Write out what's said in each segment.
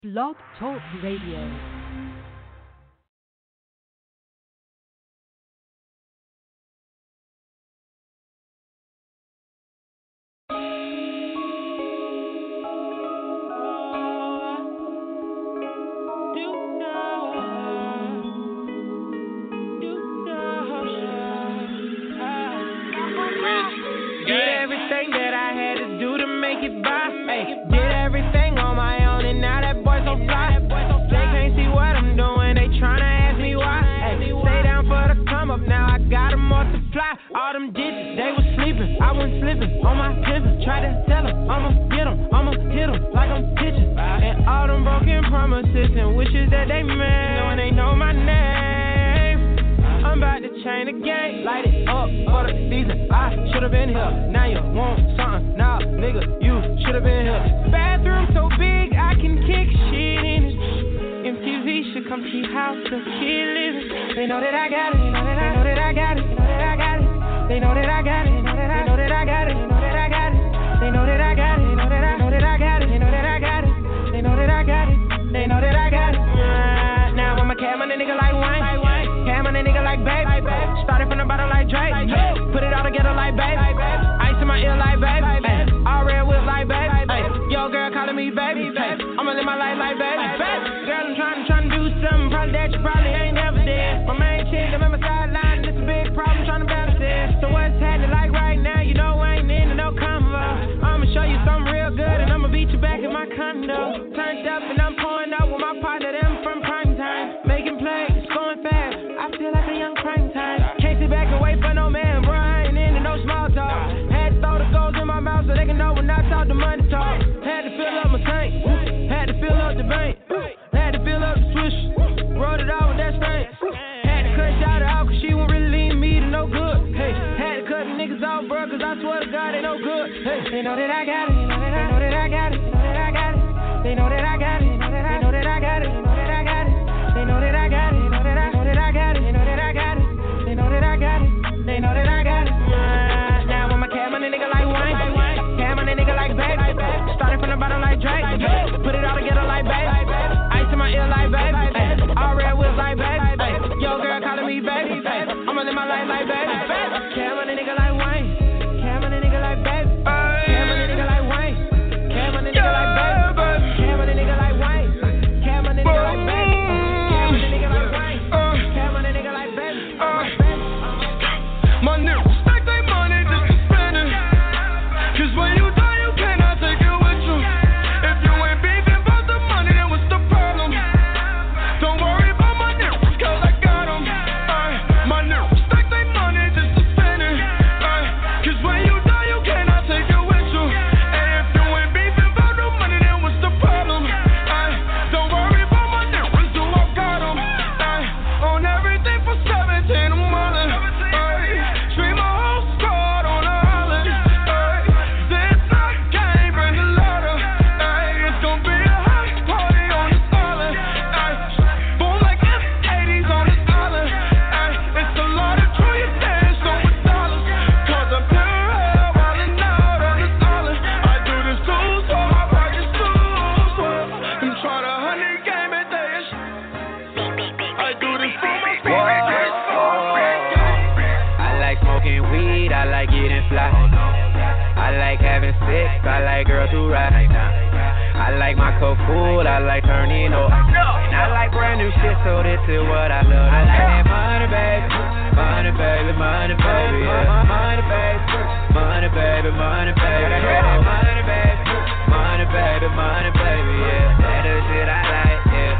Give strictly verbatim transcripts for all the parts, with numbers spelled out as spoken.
Blog Talk Radio. All them digits, they was sleeping, I wasn't slipping on my pivot. Try to tell them, I'ma get them, I'ma hit them like I'm pitching. And all them broken promises and wishes that they made, knowing they know my name. I'm about to change the game, light it up for the season. I should've been here, now you want something. Nah, nigga, you should've been here. Bathroom so big, I can kick shit in it. M T V should come see how the kid living. They know that I got it, they know that I, know that I got it, they know that I got it. They know that I got it, they know that I, know that I got it, they know that I got it. They know that I got it, they know that I, know that I got it, they know that I got it. They know that I got it, they know that I got it. Uh, now I'm a cam on a nigga like Wayne, cam on a nigga like Babe. Started from the bottom like Drake, put it all together like Babe. Ice in my ear like Babe, all red whip like Babe. Yo girl calling me baby, I'ma live my life like baby. Girl I'm trying, trying to do something, probably that you probably ain't never did. My main chick, I'm at my sideline, it's a big problem trying to balance it. So what's happening like right now, you know I ain't into no convo. I'ma show you something real good and I'ma beat you back in my condo. Turned up and I'm pouring up with my partner, them from prime time. Making plays, going fast, I feel like a young prime time. Can't sit back and wait for no man, bro, I ain't into no small talk. Had to throw the goals in my mouth so they can know when I talk the money talk. Had to fill up my tank, had to fill up the bank, had to fill up the swish, rolled it out with that stank. Had to cut shot out cause she won't really lead me to no good. Hey, had to cut the niggas off, bro, cause I swear to God they no good. Hey, they know that I got it, they know that I got it, they know that I got it. They know that I got it, they know that I, know that I got it, they know that I got it. They know that I got it, they know that I, know that I got it, they know that I got it. They know that I got it, they know that I got it. Uh, now I'm a cam on a nigga like Wayne, cam on a nigga like Babe. Started from the bottom like Drake, put it all together like Babe. Ice in my ear like Babe, all red whips like Babe. Yo girl calling me baby, I'ma live my life like baby. Cam on a nigga like Wayne, cam on a nigga like Babe. Cam on a nigga like Wayne, cam on a nigga like Babe. Cam on a nigga like Wayne, cam on a nigga like Babe. Cam on a nigga like Wayne, cam on a nigga like Babe. My niggas stack they money just to spend it. Cause when you die you cannot take it with you. If you ain't beefing about the money then what's the problem? Don't worry about my niggas cause I got them. uh, My niggas stack they money just to spend it. uh, Cause when you die you cannot take it with you. And if you ain't beefing about the money then what's the problem? uh, Don't worry about my niggas, do I got them. uh, On everything for seventeen I'm wildin'. Stream my whole squad on a island. Ay, this not game, bring the ladder. Ay, it's gon' be a house party on this island. Ay, boom like this eighties on this island. Ay, it's a lot of trillion dance on with dollars. Cause I'm pure hell wildin' out on this island. I do this too, so my pockets too swell. I'm tryna honey game and they is. I do this for my spirit. Smoking weed, I like getting fly. I like having sex, I like girls who ride. I like my cup full, I like turning up. And I like brand new shit, so this is what I love. I like that money, baby, money, baby, money, baby, yeah. Money, baby, money, baby, money, baby, yeah. Money, baby, money, baby, money, baby, yeah. That is shit I like, yeah.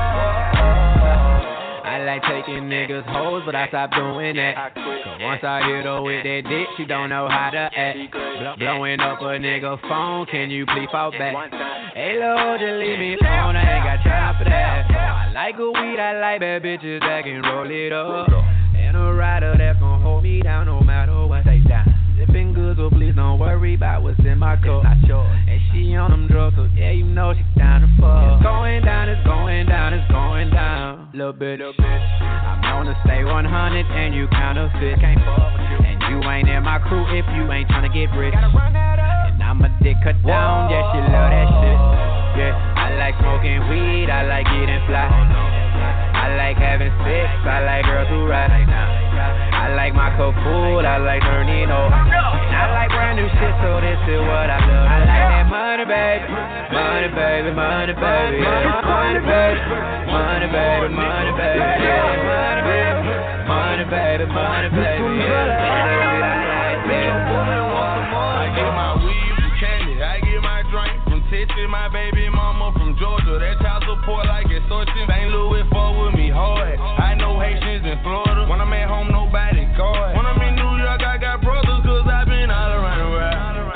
I like taking niggas hoes, but I stopped doing that. Cause once I hit her with that dick, she don't know how to act. Blowing up a nigga phone, can you please fall back? Hey Lord, just leave me alone, I ain't got time for that. I like a weed, I like bad bitches that can roll it up. And a rider that's gon' hold me down no matter what they down. Sipping good, so please don't worry about what's in my cup. And she on them drugs, so yeah, you know she down to fuck. It's going down, it's going down, it's going down. Little bitch, I'm known to stay one hundred and you counterfeit. Can't fuck with you. And you ain't in my crew if you ain't tryna get rich. And I'm a dick cut down, yeah, she love that shit. Yeah, I like like smoking weed, I like getting fly. I like having sex, I like girls who ride. I like my coke food, I like turning over. And I like brand new shit, so this is what I love. I like that money, baby, money, baby, money, baby, money, baby, money, baby, money, baby, money, baby, money, baby, money, baby. I get my weed from Candy, I get my drink from Texas, my baby mama from Georgia. That child support like extortion. Saint Louis fuck with me hard. I know Haitians in Florida. When I'm at home, nobody guard. When I'm in New York, I got brothers, cause I've been all around the world.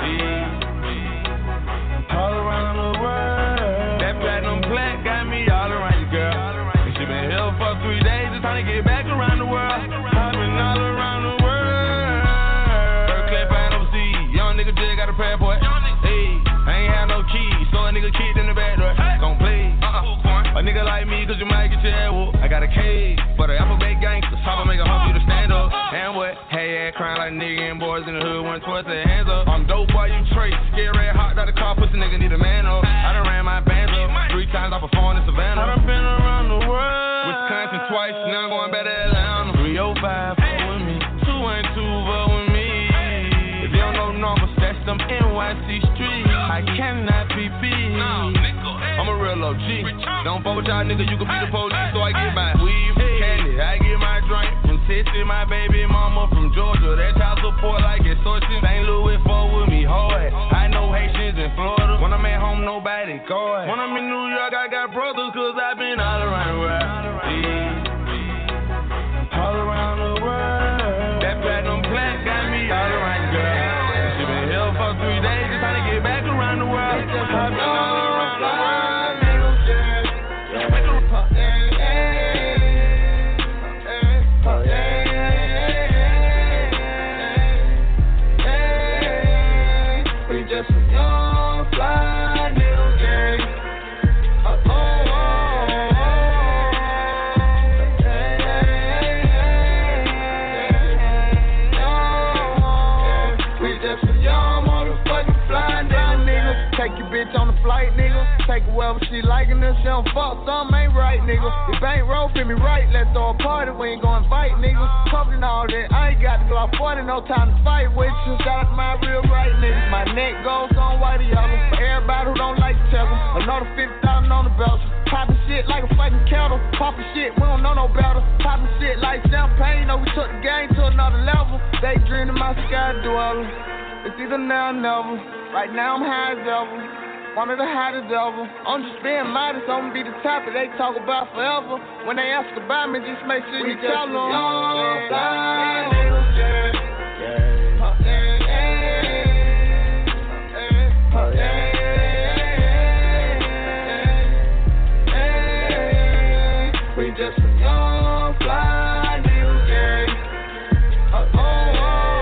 Yeah. All around the world. That platinum black got me all around you, girl. And she been here for three days, just trying to get back around the world. I've been all around the world. Berkeley, Phantom C. Young nigga just got a passport. Hey, I ain't had no keys, so a nigga kicked in the back door. Gon' play. Uh-uh. A nigga like me, cause you might get your head whooped. I got a cage for the Applegate gangsters. Papa make a hump you to stand up. And what? Hey, ass crying like a nigga and boys in the hood. One towards their hands up. I'm dope, boy, you trace. Scared red hot out the car, pussy nigga need a man up. I done ran my bands up. Three times I performed in Savannah. I done been around the world. Wisconsin twice, now I'm going back to Atlanta. three oh five, fuck with me. two one two, fuck with me. If you don't know numbers, that's them N Y C streets. I cannot be beat. I'm a real O G. Don't fuck with y'all niggas, you can be the police, so I get my weed from Candy. I get my drink from Texas, my baby mama from Georgia. That child support like extortion. Saint Louis fuck with me hard. I know Haitians in Florida. When I'm at home, nobody guard. When I'm in New York, I got brothers, cause I've been all around the world. Yeah. All around the world. That platinum black got me all around the girl. She been here for three days, just trying to get back around the world. I've been all around the world. Just a young fly nigga gang. Oh, oh, oh, oh. We just a young motherfucking fly nigga. Take your bitch on the flight, nigga. Take her wherever she liking us. She don't fuck, something ain't right, nigga. If ain't roll, fit me right. Let's throw a party. We ain't gonna fight, nigga. Covered all that. I ain't got the Glock forty, no time to fight with you. Shout out to my real right niggas. My neck goes on white or yellow. For everybody who don't like to tell them. Another fifty thousand on the belt. Popping shit like a fucking kettle. Popping shit, we don't know no better. Popping shit like champagne. Know we took the game to another level. They dreaming my sky dweller. It's either now or never. Right now I'm high as ever. One of the hottest ever. I'm just being modest, I'm gonna be the top that they talk about forever. When they ask about me, just make sure we you tell them. Young, fly, niggas, yeah. Yeah. Oh, yeah, yeah. Oh, yeah, yeah. We just a young, fly, niggas, yeah. Oh, oh, oh.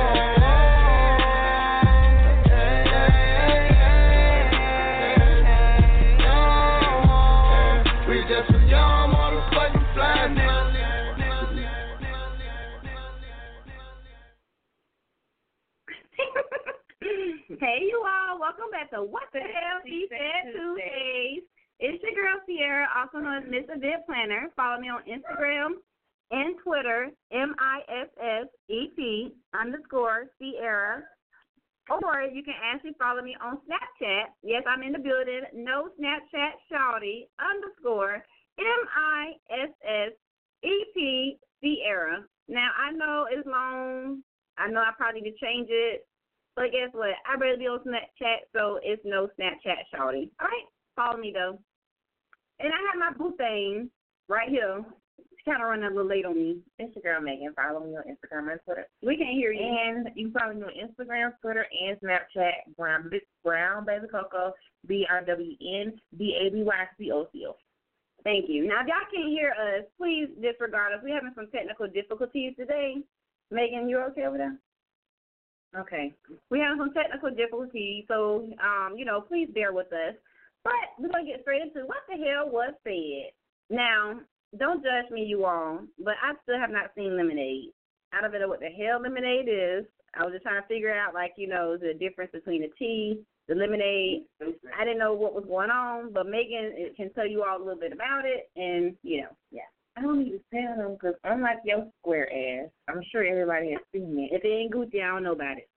Hey, you all. Welcome back to What the Hell She Said Tuesdays. It's your girl, Sierra, also known as Miss Event Planner. Follow me on Instagram and Twitter, M I S S E P underscore Sierra. Or you can actually follow me on Snapchat. Yes, I'm in the building. No Snapchat Shawty underscore M I S S E P Sierra. Now, I know it's long. I know I probably need to change it. But guess what? I better be on Snapchat, so it's no Snapchat shawty. All right? Follow me, though. And I have my boo thing right here. It's kind of running a little late on me. It's your girl, Megan. Follow me on Instagram and Twitter. We can't hear you. And you can follow me on Instagram, Twitter, and Snapchat, Brown, Brown Baby Coco, B R W N B A B Y C O C O. Thank you. Now, if y'all can't hear us, please disregard us. We're having some technical difficulties today. Megan, you okay over there? Okay. We have some technical difficulties, so, um, you know, please bear with us. But we're going to get straight into what the hell was said. Now, don't judge me, you all, but I still have not seen Lemonade. I don't know what the hell Lemonade is. I was just trying to figure out, like, you know, the difference between a tea the lemonade. I didn't know what was going on, but Megan it can tell you all a little bit about it, and you know, yeah. I don't need to tell them because unlike your square ass, I'm sure everybody has seen it. If it ain't Gucci, I don't know about it.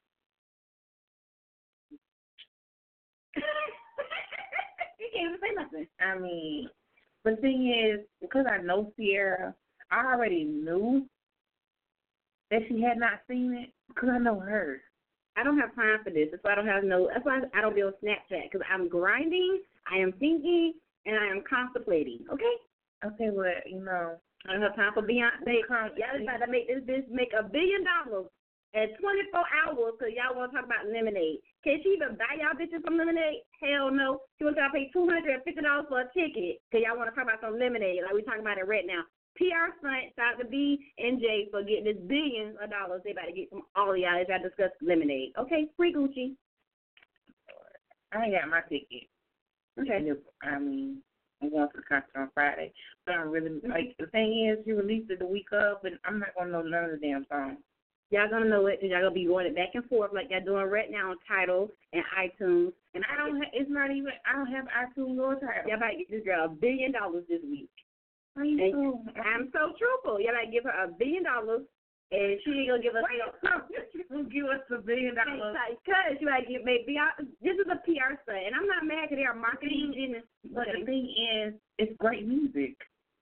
You can't even say nothing. I mean, but the thing is, because I know Sierra, I already knew that she had not seen it because I know her. I don't have time for this. That's why I don't have no. That's why I don't be on Snapchat because I'm grinding, I am thinking, and I am contemplating. Okay. Okay, well, you know, I don't have time for Beyonce. Y'all trying to make this bitch make a billion dollars at twenty-four hours because y'all want to talk about lemonade. Can she even buy y'all bitches some lemonade? Hell no. She wants y'all to pay two hundred fifty dollars for a ticket because y'all want to talk about some lemonade like we talking about it right now. P R stunt, shout out to B and J for getting this billions of dollars they about to get from all of y'all as y'all discuss lemonade. Okay, free Gucci. I ain't got my ticket. Okay. I mean, I'm going to the concert on Friday. But I'm really, like, the thing is, she released it the week of, and I'm not going to know none of the damn songs. Y'all going to know it because y'all going to be going it back and forth like y'all doing right now on Tidal and iTunes. And I don't have, it's not even, I don't have iTunes or Tidal. Y'all about to get this girl a billion dollars this week. Are you so? I'm so truthful. Y'all about to give her a billion dollars, and she ain't going to give us Wait, no, she's going to give us a billion dollars. Because she might give maybe, this is a P R stunt, and I'm not mad because they're marketing business. But the thing is, it's great music.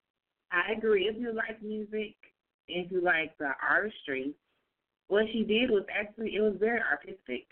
I agree. If you like music, if you like the artistry, what she did was actually, it was very artistic.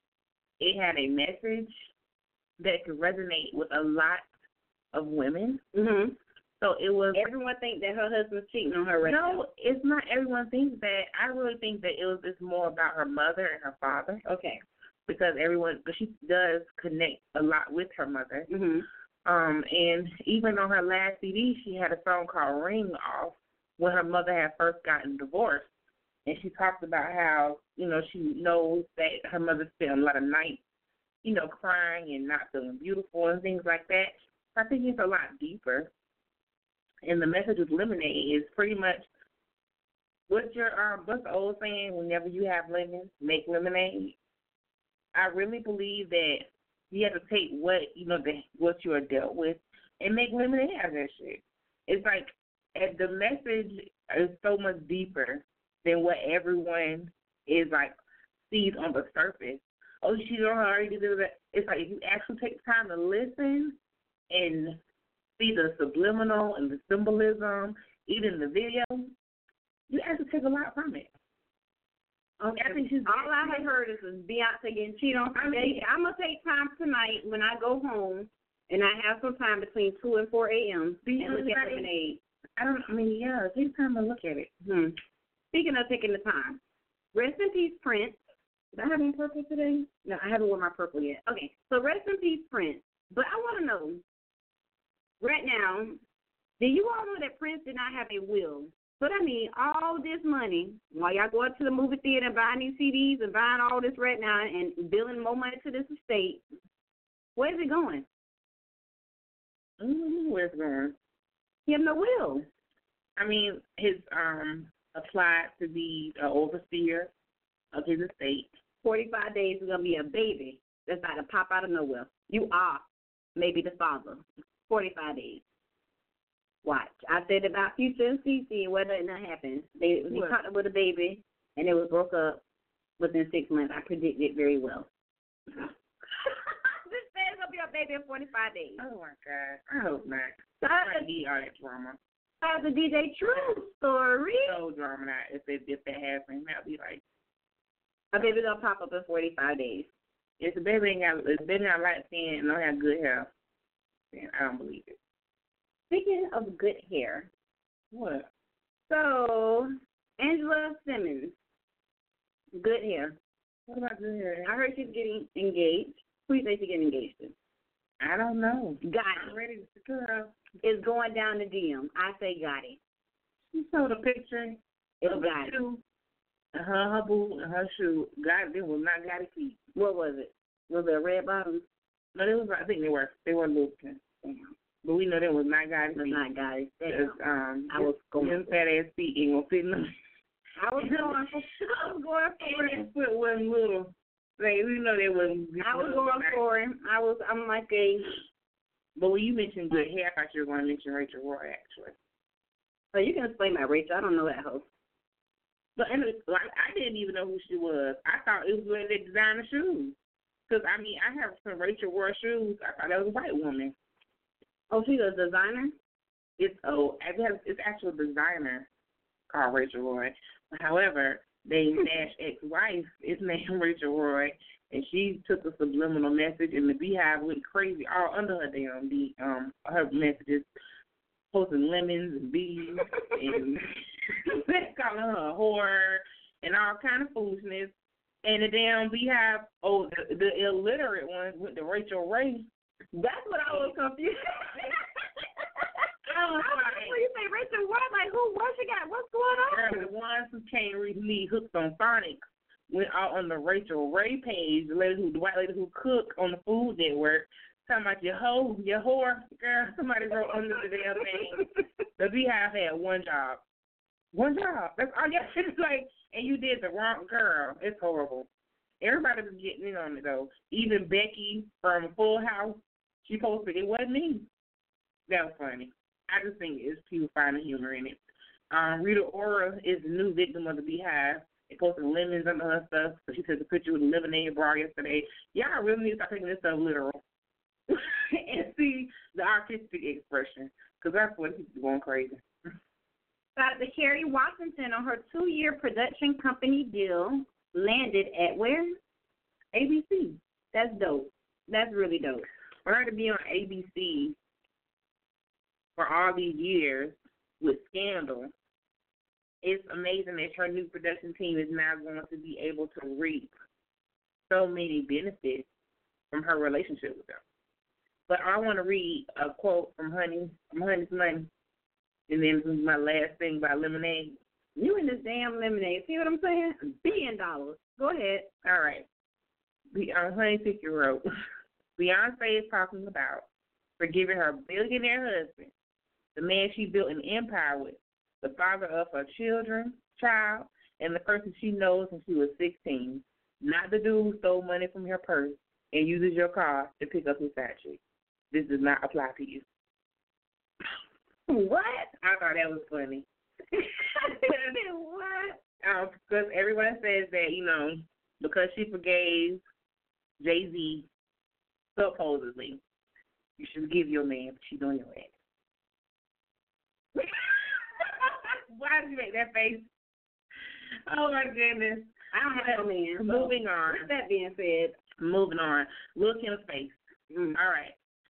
It had a message that could resonate with a lot of women. Mm-hmm. So it was. Everyone thinks that her husband's cheating on her right no, now. No, it's not everyone thinks that. I really think that it was just more about her mother and her father. Okay. Because everyone, because she does connect a lot with her mother. Mm-hmm. Um, and even on her last C D, she had a song called Ring Off when her mother had first gotten divorced. And she talked about how, you know, she knows that her mother spent a lot of nights, you know, crying and not feeling beautiful and things like that. I think it's a lot deeper. And the message with Lemonade is pretty much what's your um what's the old saying, whenever you have lemons, make lemonade. I really believe that you have to take what, you know, the, what you are dealt with and make lemonade out of that shit. It's like and the message is so much deeper than what everyone is like sees on the surface. Oh, she don't already do that. It's like if you actually take time to listen and see the subliminal and the symbolism, even the video, you actually take a lot from it. Okay. I think she's all I have heard is Beyonce getting cheated on. I mean, I'm gonna take time tonight when I go home, and I have some time between two and four a.m. and look at lemonade. I don't. I mean, yeah, take time to look at it. Hmm. Speaking of taking the time, rest in peace, Prince. Did I have on purple today? No, I haven't worn my purple yet. Okay, so rest in peace, Prince. But I want to know. Right now, do you all know that Prince did not have a will? But I mean, all this money, while y'all go up to the movie theater and buying these C Ds and buying all this right now and billing more money to this estate, where's it going? Mm-hmm. Where's it going? He has no will. I mean, his um applied to be an overseer of his estate. forty-five days is going to be a baby that's about to pop out of nowhere. You are maybe the father. forty-five days. Watch. I said about Future and Cece and whether it not happens. They they caught up with a baby and it was broke up within six months. I predicted it very well. This man's gonna be a baby in forty-five days. Oh my God. I hope not. So I might need all that drama. That's a D J True story. So drama that if it if that happens, that'll be like a baby gonna pop up in forty-five days. If the baby ain't got if the baby not light skin and don't have good hair, then I don't believe it. Speaking of good hair. What? So, Angela Simmons. Good hair. What about good hair? I heard she's getting engaged. Who do you think she's getting engaged to? I don't know. Gotti. I'm ready to girl. Is going down the D M. I say Gotti. She showed a picture. It's Gotti. Her, her boot and her shoe. Gotti, it was not Gotti feet. What was it? Was it a red bottom? No, they was. I think they were. They were Lucan. But we know that was not Gotti feet. Not Gotti. Um, I was going. Them fat ass feet ain't gonna fit in them. I was going for. I was going for it. His foot wasn't little. Like, we know they wasn't. I was going for him. I was. I'm like a. But when you mentioned good hair, I thought you were going to mention Rachel Roy, actually. So you can explain my Rachel. I don't know that hoe. But anyway, like, I didn't even know who she was. I thought it was wearing the designer shoes. Because, I mean, I have some Rachel Roy shoes. I thought that was a white woman. Oh, she's a designer? It's oh, it's actually a designer called Rachel Roy. However, they Nash ex-wife is named Rachel Roy, and she took a subliminal message, and the Beehive went crazy all under her damn the um her messages, posting lemons and bees and calling her a whore and all kind of foolishness. And the damn Beehive, oh, the, the illiterate one went to Rachel Ray. That's what I was confused. I was like, when you say Rachel Roy, like, who, what she got, what's going on? The ones who can't read Hooked on Phonics went out on the Rachel Ray page, the lady who, the white lady who cooked on the Food Network, talking about your hoe, your whore, girl. Somebody wrote under the damn thing. The Beehive had one job. One job. That's all you have to like, and you did the wrong girl. It's horrible. Everybody was getting in on it, though. Even Becky from Full House, she posted, it wasn't me. That was funny. I just think it's people finding humor in it. Um, Rita Ora is the new victim of the Beehive. They posted lemons under her stuff. So she took a picture with a lemonade bar yesterday. Y'all really need to start taking this stuff literal and see the artistic expression, because that's what people going crazy. Doctor Kerry Washington on her two-year production company deal landed at where? A B C. That's dope. That's really dope. For her to be on A B C for all these years with Scandal, it's amazing that her new production team is now going to be able to reap so many benefits from her relationship with them. But I want to read a quote from Honey, from Honey's Money, and then this is my last thing by Lemonade. You and this damn Lemonade. See what I'm saying? Billion dollars. Go ahead. All right. The um, Honey Ticket wrote, Beyonce is talking about forgiving her billionaire husband, the man she built an empire with, the father of her children, child, and the person she knows since she was sixteen, not the dude who stole money from your purse and uses your car to pick up his side chick. This does not apply to you. What? I thought that was funny. What? Um, because everyone says that, you know, because she forgave Jay-Z, supposedly, you should give your man, but she's doing your ass. Why did you make that face? Oh, my goodness. I don't have a man. So moving on. With that being said. Moving on. Lil' Kim's face. Mm. All right.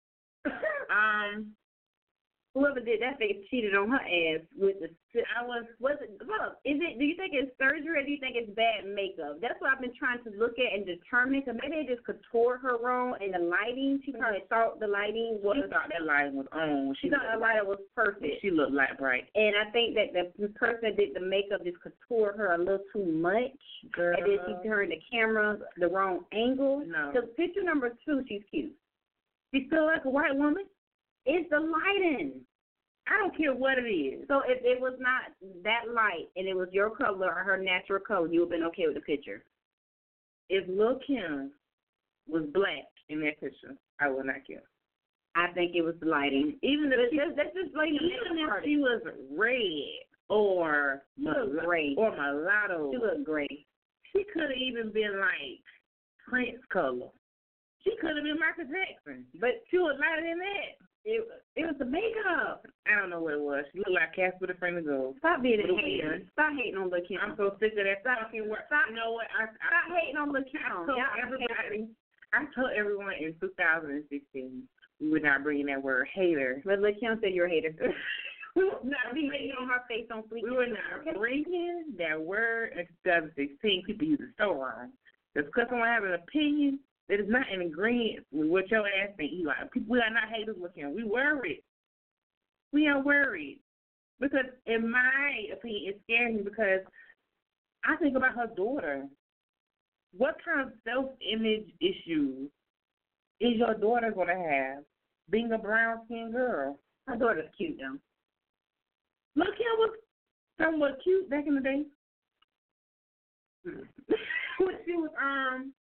um... Whoever did that face cheated on her ass with the. I was. Was it? Look, is it? Do you think it's surgery or do you think it's bad makeup? That's what I've been trying to look at and determine. Because maybe they just contoured her wrong and the lighting. She probably thought the lighting was. She thought that lighting was on. She, she thought the lighting was perfect. She looked light bright. And I think that the person that did the makeup just contoured her a little too much. Girl. And then she turned the camera the wrong angle. No. Because picture number two, she's cute. She's still like a white woman. It's the lighting. I don't care what it is. So if it was not that light and it was your color or her natural color, you would have been okay with the picture. If Lil' Kim was black in that picture, I would not care. I think it was the lighting. Even if she, that's just like even if she was red or mulatto, or mulatto, she looked great. She could have even been like Prince color. She could have been Michael Jackson, but she was lighter than that. It, it was the makeup. I don't know what it was. She looked like Casper the Friendly Ghost. Stop being a hater. Stop hating on Lil' Kim. I'm so sick of that fucking word. Stop. You know what? I, I, Stop hating on Lil' Kim. I told everybody. I told everyone in two thousand sixteen we were not bringing that word hater. But Lil' Kim said you're a hater. we were not hating on her face on fleek. We were not bringing that word in two thousand sixteen. People use it so wrong. Just because someone has an opinion that is not in agreement with what your ass think. You like, people, we are not haters with him. We worried. We are worried. Because in my opinion, it scares me because I think about her daughter. What kind of self-image issues is your daughter going to have being a brown-skinned girl? Her daughter's cute, though. Lil' Kim was somewhat cute back in the day. when she was, um,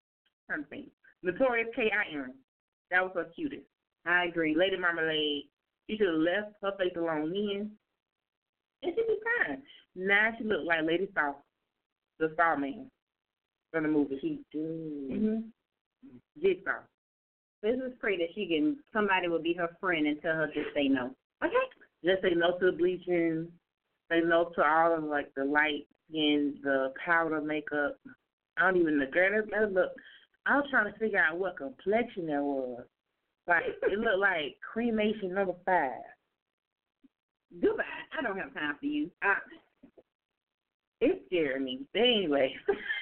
trying to think. Notorious K I N. That was her cutest. I agree. Lady Marmalade. She should have left her face alone then. And she'd be fine. Now she look like Lady Saw, the Saw Man from the movie. She do. Mm-hmm. Jigsaw. This is pretty that she can, somebody will be her friend and tell her to say no. Okay. Just say no to the bleaching. Say no to all of, like, the light skin, the powder makeup. I don't even, the girl, that look, I was trying to figure out what complexion that was. Like, it looked like cremation number five. Goodbye. I don't have time for you. I, it's scaring me. But anyway.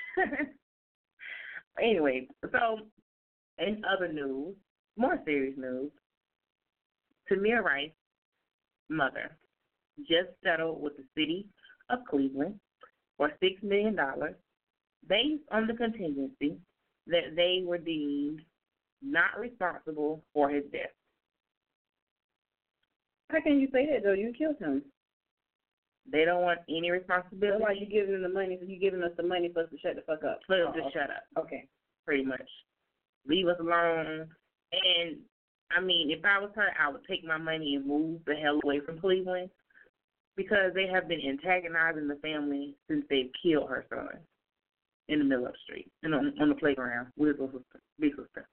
anyway, so in other news, more serious news, Tamir Rice's mother just settled with the city of Cleveland for six million dollars based on the contingency that they were deemed not responsible for his death. How can you say that, though? You killed him. They don't want any responsibility. So why you giving them the money? So you giving us the money for us to shut the fuck up? For us to shut up. Okay. Pretty much. Leave us alone. And, I mean, if I was her, I would take my money and move the hell away from Cleveland because they have been antagonizing the family since they killed her son in the middle of the street and on, on the playground with his sister, big sister.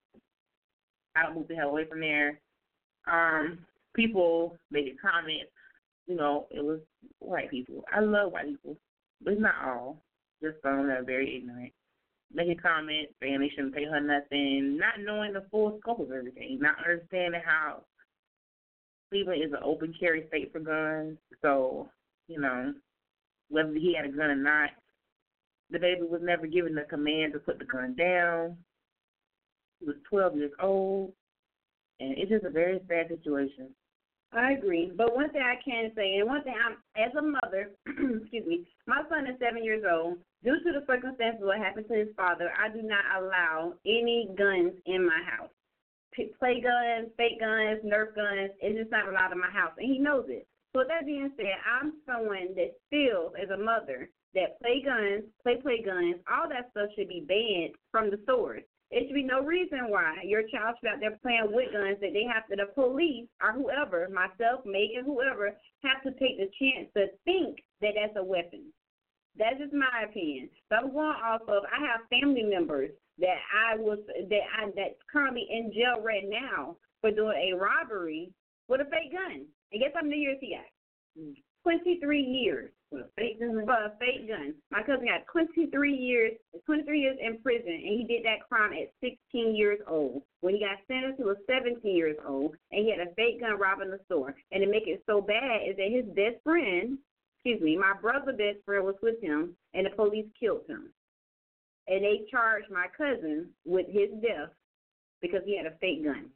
I would move the hell away from there. Um, people making comments. You know, it was white people. I love white people, but it's not all. Just some that are very ignorant. Making comments, saying they shouldn't pay her nothing, not knowing the full scope of everything, not understanding how Cleveland is an open carry state for guns. So, you know, whether he had a gun or not, the baby was never given the command to put the gun down. He was twelve years old, and it's just a very sad situation. I agree. But one thing I can say, and one thing I'm, as a mother, excuse me, my son is seven years old. Due to the circumstances of what happened to his father, I do not allow any guns in my house. P- play guns, fake guns, Nerf guns, it's just not allowed in my house, and he knows it. So with that being said, I'm someone that feels, as a mother, that play guns, play play guns, all that stuff should be banned from the stores. It should be no reason why your child should be out there playing with guns that they have to, the police or whoever, myself, Megan, whoever, have to take the chance to think that that's a weapon. That's just my opinion. So I'm going off of, I have family members that I was, that I, that's currently in jail right now for doing a robbery with a fake gun. And guess how many years he got? twenty-three years. For a fake gun? For a fake gun. My cousin got twenty-three years, twenty-three years in prison, and he did that crime at sixteen years old. When he got sentenced, he was seventeen years old, and he had a fake gun robbing the store. And to make it so bad is that his best friend, excuse me, my brother's best friend was with him, and the police killed him. And they charged my cousin with his death because he had a fake gun.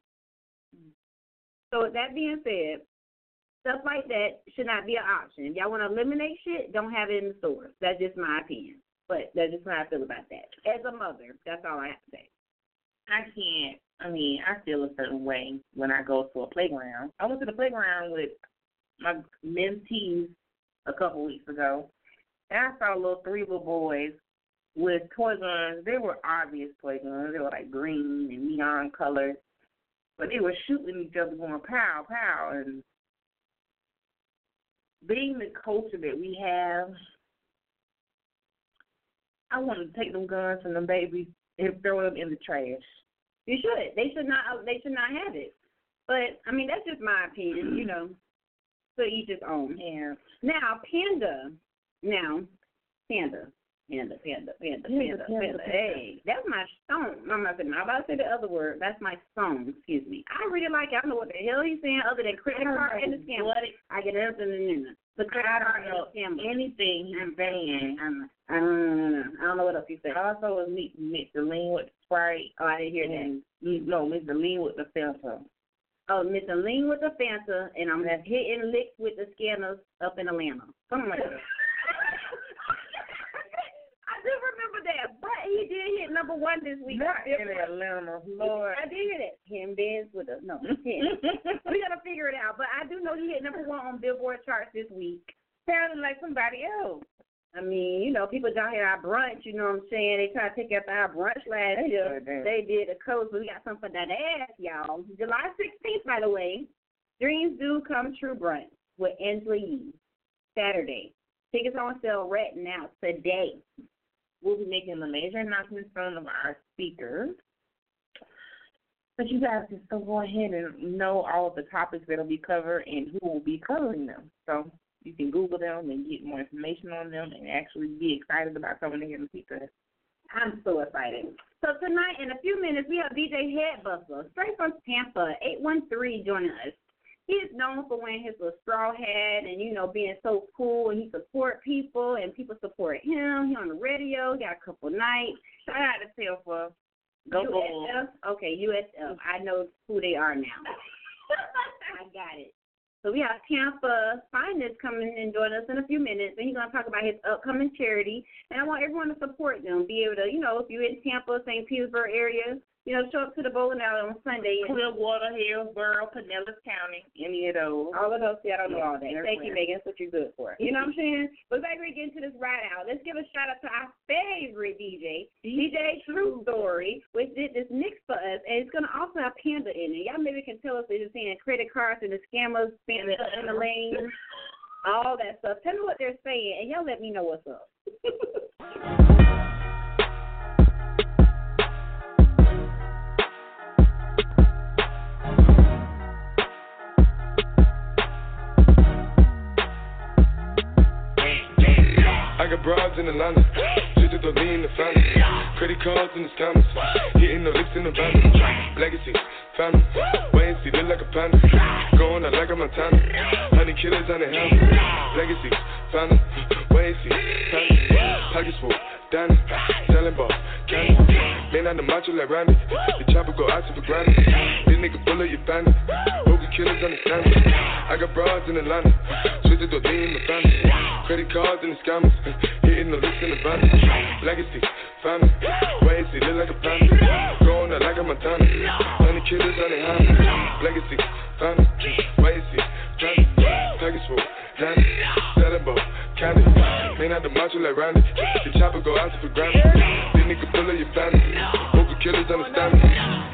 So with that being said, stuff like that should not be an option. If y'all want to eliminate shit, don't have it in the stores. That's just my opinion. But that's just how I feel about that. As a mother, that's all I have to say. I can't, I mean, I feel a certain way when I go to a playground. I went to the playground with my mentees a couple weeks ago, and I saw little three little boys with toy guns. They were obvious toy guns. They were like green and neon colors, but they were shooting each other going pow, pow, and being the culture that we have, I want to take them guns from them babies and throw them in the trash. You should. They should not. They should not have it. But I mean, that's just my opinion. You know, so each his own. Yeah. Now, Panda. Now, Panda. Panda. Panda. Panda. Panda. Panda. Hey, that's my song. I'm not saying. I'm about to say the other word. That's my song. Excuse me. I really like it. I don't know what the hell he's saying other than credit card and the scam. I get everything in there. The credit card and the scam. Anything he's saying. I'm, I don't know. I don't know what else he said. Also, was Mister Lean with the Sprite. Oh, I didn't hear that. No, Mister Lean with the Fanta. Oh, Mister Lean with the Fanta, and I'm hitting licks with the scanners up in Atlanta. Something like that. I do remember that, but he did hit number one this week. Not in Atlanta, Lord. I did hear that. Him Benz with a, no, him. We got to figure it out, but I do know he hit number one on Billboard charts this week. Sounded like somebody else. I mean, you know, people down here at brunch, you know what I'm saying? They tried to take out our brunch last year. They did the coast, but we got something for that ass, y'all. July sixteenth, by the way, Dreams Do Come True brunch with Angela Yee. Saturday. Tickets on sale right now, today. We'll be making a major announcement from our speakers. But you guys can still go ahead and know all of the topics that will be covered and who will be covering them. So you can Google them and get more information on them and actually be excited about coming in and see us. I'm so excited. So tonight, in a few minutes, we have D J Headbuster, straight from Tampa, eight one three, joining us. He is known for wearing his little straw hat and, you know, being so cool, and he support people, and people support him. He on the radio, got a couple nights. Shout out to Tampa. Go U S F? Okay, U S F. I know who they are now. I got it. So we have Tampa Finest coming and join us in a few minutes, and he's going to talk about his upcoming charity. And I want everyone to support them, be able to, you know, if you're in Tampa, Saint Petersburg area, you know, show up to the bowling alley on Sunday. Clearwater, Hillsborough, Pinellas County, any of those. All of those, see, I don't know all that. Everywhere. Thank you, Megan. That's what you're good for. You know what I'm saying? But back we get into this ride out. Let's give a shout out to our favorite D J, D J True Story, which did this mix for us, and it's going to also have Panda in it. Y'all maybe can tell us if it's saying credit cards and the scammers in the, in the lane, all that stuff. Tell me what they're saying, and y'all let me know what's up. I got broads in Atlanta, just to lean the family. Credit cards in the scammers, hitting the licks in the van. Legacy, family, wait and see, look like a panda. Going out like a Montana, honey killers on the helmet. Legacy, family, wait and see, family. Pockets full, Danny, selling ball, candy. Man on the macho like Randy, the chopper go out to the granny. This nigga full of your bandit, hope the killers understand it. I got broads in Atlanta, just to lean the family. Credit cards in the scammers, hitting the licks in the van. Legacy, family, wait and see, look like a panda. Going out like a Montana, honey killers on the hand. Legacy, family, wait and see, family. Package full, Danny, selling ball, candy. Man out the macho like Randy, the chopper go out to the granny. This nigga full of your family, hope the killers understand me.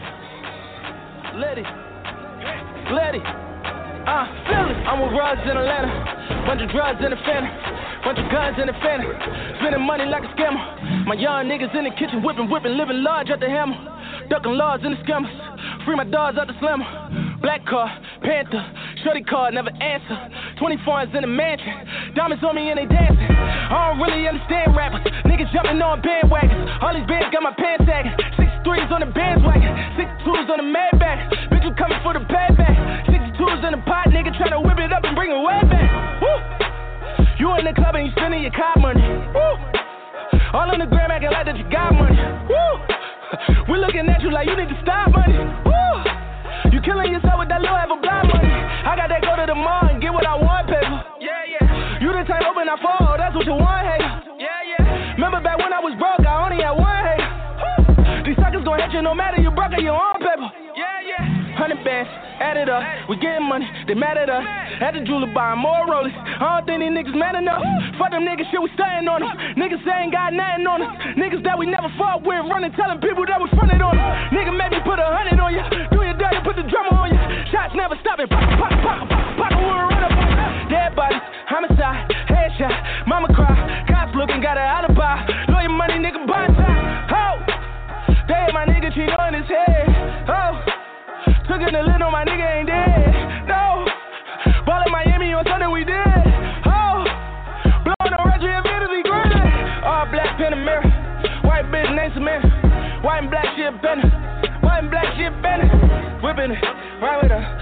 Let it, let it, uh, feel it. I'm with rods in Atlanta, bunch of drugs in the phantom, bunch of guns in the phantom, spending money like a scammer. My young niggas in the kitchen whipping, whipping, living large at the hammer, ducking laws in the scammers, free my dogs out the slammer. Black car, Panther, shorty car, never answer. twenty-fours in the mansion, diamonds on me and they dancing. I don't really understand rappers, niggas jumping on bandwagons. All these bands got my pants sagging, sixty-threes on the bandwagon, sixty-twos on the Maybach. Bitch, you coming for the payback. sixty-twos in the pot, nigga tryna whip it up and bring it way back. Woo! You in the club and you spending your car money. Woo! All on the gram acting like that you got money. Woo! We looking at you like you need to stop money. Woo! You killing yourself with that little ever blind money. I got that go to the mall and get what I want, paper. Yeah, yeah. You the type open I fall, that's what you want, hater. Yeah, yeah. Remember back when I was broke, I only had one hater. These suckers gon' hit you no matter you broke or you on paper. Yeah, yeah. Hundred bands, add it up. We getting money, they mad at us. At the jeweler buying more rollers. I don't think these niggas mad enough. Fuck them niggas, shit, we stunting on them. Niggas say ain't got nothing on us. Niggas that we never fought with, running, telling people that we fronted on them. Nigga made me put a hundred on you. Do your dirty, put the drummer on you. Shots never stopping. Pop, pop, pop, pop, pop, we'll run up on you. Dead bodies, homicide, headshot, mama cry. Cops looking, got an alibi. Lawyer money, nigga, buy time. Ho! Damn, my nigga cheat on his head. Oh, took it a little, my nigga ain't dead. No, ball in Miami on Sunday we did. Oh, blowing on Reggie and Vitaly Green. All black Panamera, white bitch named Samantha. White and black shit Benny, white and black shit Benny. Whipping it, right with her.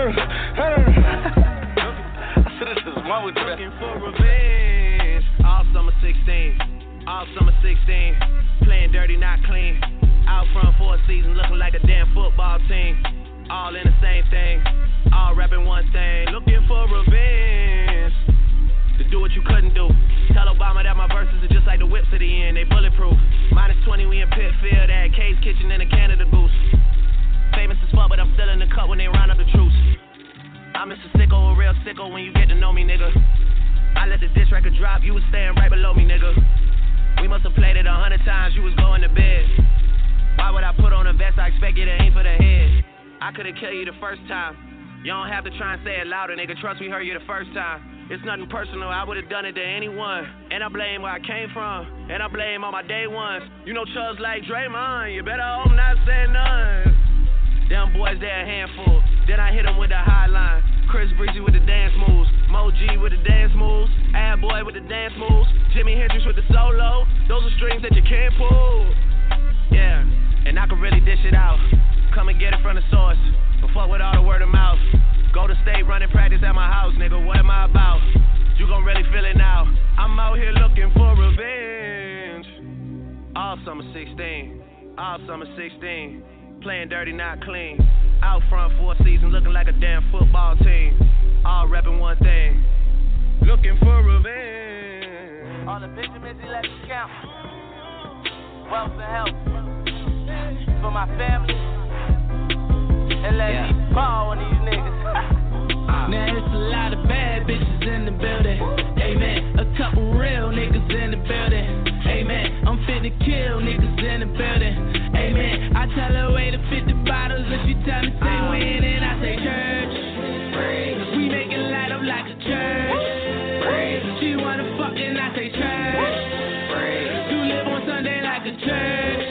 I said this is one with you. Looking for revenge. All summer sixteen, all summer sixteen. Playing dirty, not clean. Out front for a season, looking like a damn football team. All in the same thing, all rapping one thing. Looking for revenge, to do what you couldn't do. Tell Obama that my verses are just like the whips at the end, they bulletproof. Minus twenty, we in Pittsfield, at K's Kitchen and a Canada Goose. Famous as fuck, but I'm still in the cut when they round up the troops. I'm Mister Sicko, a real sicko when you get to know me, nigga. I let the diss record drop, you was staying right below me, nigga. We must have played it a hundred times, you was going to bed. Why would I put on a vest? I expect you to aim for the head. I could've killed you the first time. You don't have to try and say it louder, nigga. Trust me, heard you the first time. It's nothing personal, I would've done it to anyone. And I blame where I came from, and I blame all my day ones. You know Chubbs like Draymond, you better hope not say none. Them boys, they a handful. Then I hit them with the high line. Chris Breezy with the dance moves. Mo G with the dance moves. Ad Boy with the dance moves. Jimi Hendrix with the solo. Those are strings that you can't pull. Yeah, and I can really dish it out. Come and get it from the source. But fuck with all the word of mouth. Go to state, running practice at my house, nigga. What am I about? You gon' really feel it now. I'm out here looking for revenge. All summer sixteen. All summer sixteen. Playing dirty, not clean. Out front for a season, looking like a damn football team. All repping one thing. Looking for revenge. All the Benjamins, he let me count. Wealth and health. For my family. And let yeah. me ball on these niggas. Now it's a lot of bad bitches in the building. Amen. A couple real niggas in the building. Amen. I'm fit to kill niggas in the building. Amen. I tell her wait to fifty bottles and she tell me say when and I say church. We make it light up like a church. She wanna fuck and I say church. You live on Sunday like a church.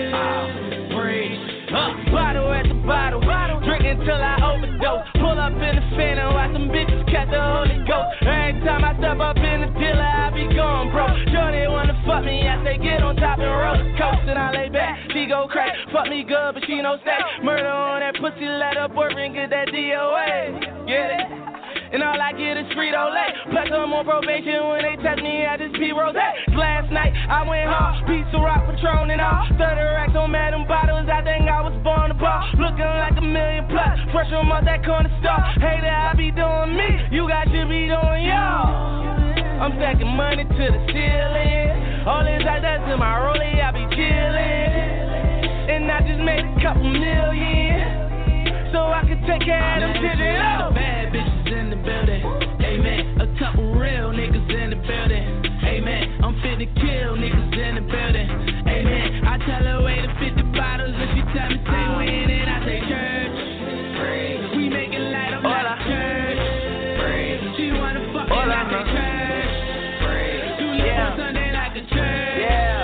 Uh, bottle at the bottle, drink until I overdose. Pull up in the Phantom, watch some bitches catch the Holy Ghost. Every time I step up in the dealer, I be going broke. Shorty wanna fuck me, I say get on top and roller coast. And I lay back, she go crack. Fuck me good, but she no stay. Murder on that pussy, let her boyfriend get that D O A. Get it? And all I get is Frito-Lay. Plus I'm on probation when they test me, I just pee rose. Last night I went hard, pizza rock, Patron and all. thirty racks on Madam Bottles, I think I was born to ball. Looking like a million plus, fresh from out that corner store. Hater, I be doing me, you guys should be doing y'all. I'm stacking money to the ceiling. All this I that's in my rollie, I be chillin'. And I just made a couple million. So I can take care of them children. Oh. Bad bitches in the building. Amen. A couple real niggas in the building. Amen. I'm fit to kill niggas in the building. Amen. I tell her wait to fifty bottles and she tell me say when and I say church. We make it light up like a church. She wanna fuck and I say church. You live on Sunday like a church.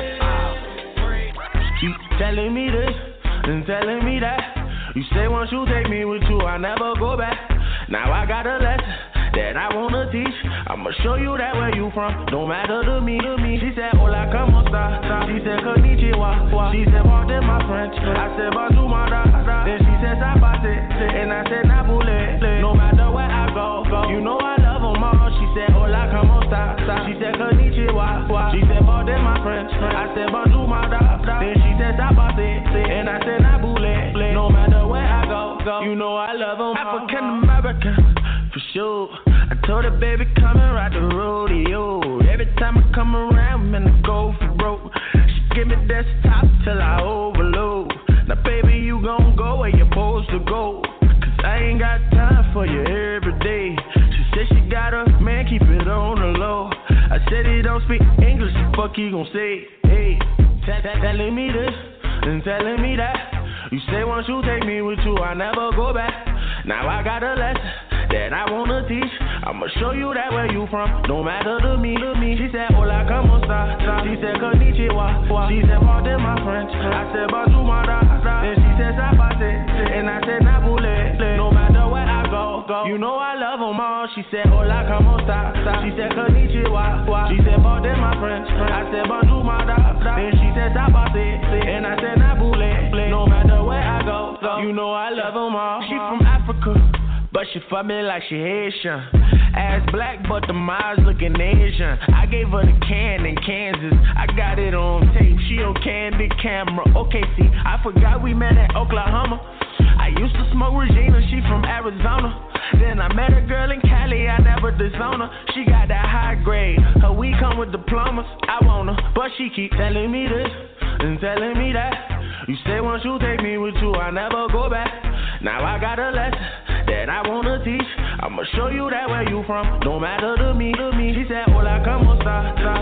Yeah. Keep telling me this and telling me that. You say once you take me with you, I never go back. Now I got a lesson that I wanna teach. I'ma show you that where you from, don't matter to me, to me. She said, hola, como esta? She said, konnichiwa. She said, pardon my French. I said, bonjour, my da. Then she said, sabate. And I said, nabule. No matter where I go, go. You know I love them all. She said, hola, como esta? She said, konnichiwa. She said, pardon my French. I said, bonjour, my da. Then she said, sabate. And I said, nabule. No matter where I go, go. You know I love them all. African American, for sure. I told her, baby, come and ride the rodeo. Every time I come around, man, I go for broke. She give me desktop till I overload. Now, baby, you gon' go where you're supposed to go. Cause I ain't got time for you every day. She said she got a man, keep it on the low. I said he don't speak English, fuck he gon' say, hey. T- t- telling me this and telling me that. You say once you take me with you, I never go back. Now I got a lesson that I wanna teach. I'ma show you that where you from, don't matter to me, to me. She said, hola, como esta? She said, konnichiwa. She said, pardon my French. I said, bonjour, my da. Then she said, sabate. And I said, nabule. No matter where I go, go. You know I love them all. She said, hola, como esta? She said, konnichiwa. She said, pardon my French. I said, bonjour, my da. Then she said, sabate. And I said, nabule. No matter where I go, go. You know I love them all. She from Africa, but she fuck me like she Haitian. Ass black, but the eyes looking Asian. I gave her the can in Kansas. I got it on tape. She on candid camera. Okay, see, I forgot we met at Oklahoma. I used to smoke Regina. She from Arizona. Then I met a girl in Cali. I never disown her. She got that high grade. Her weed come with diplomas. I want her, but she keep telling me this and telling me that. You say once you take me with you, I never go back. Now I got a lesson that I wanna teach. I'ma show you that where you from, don't matter to me, to me. She said,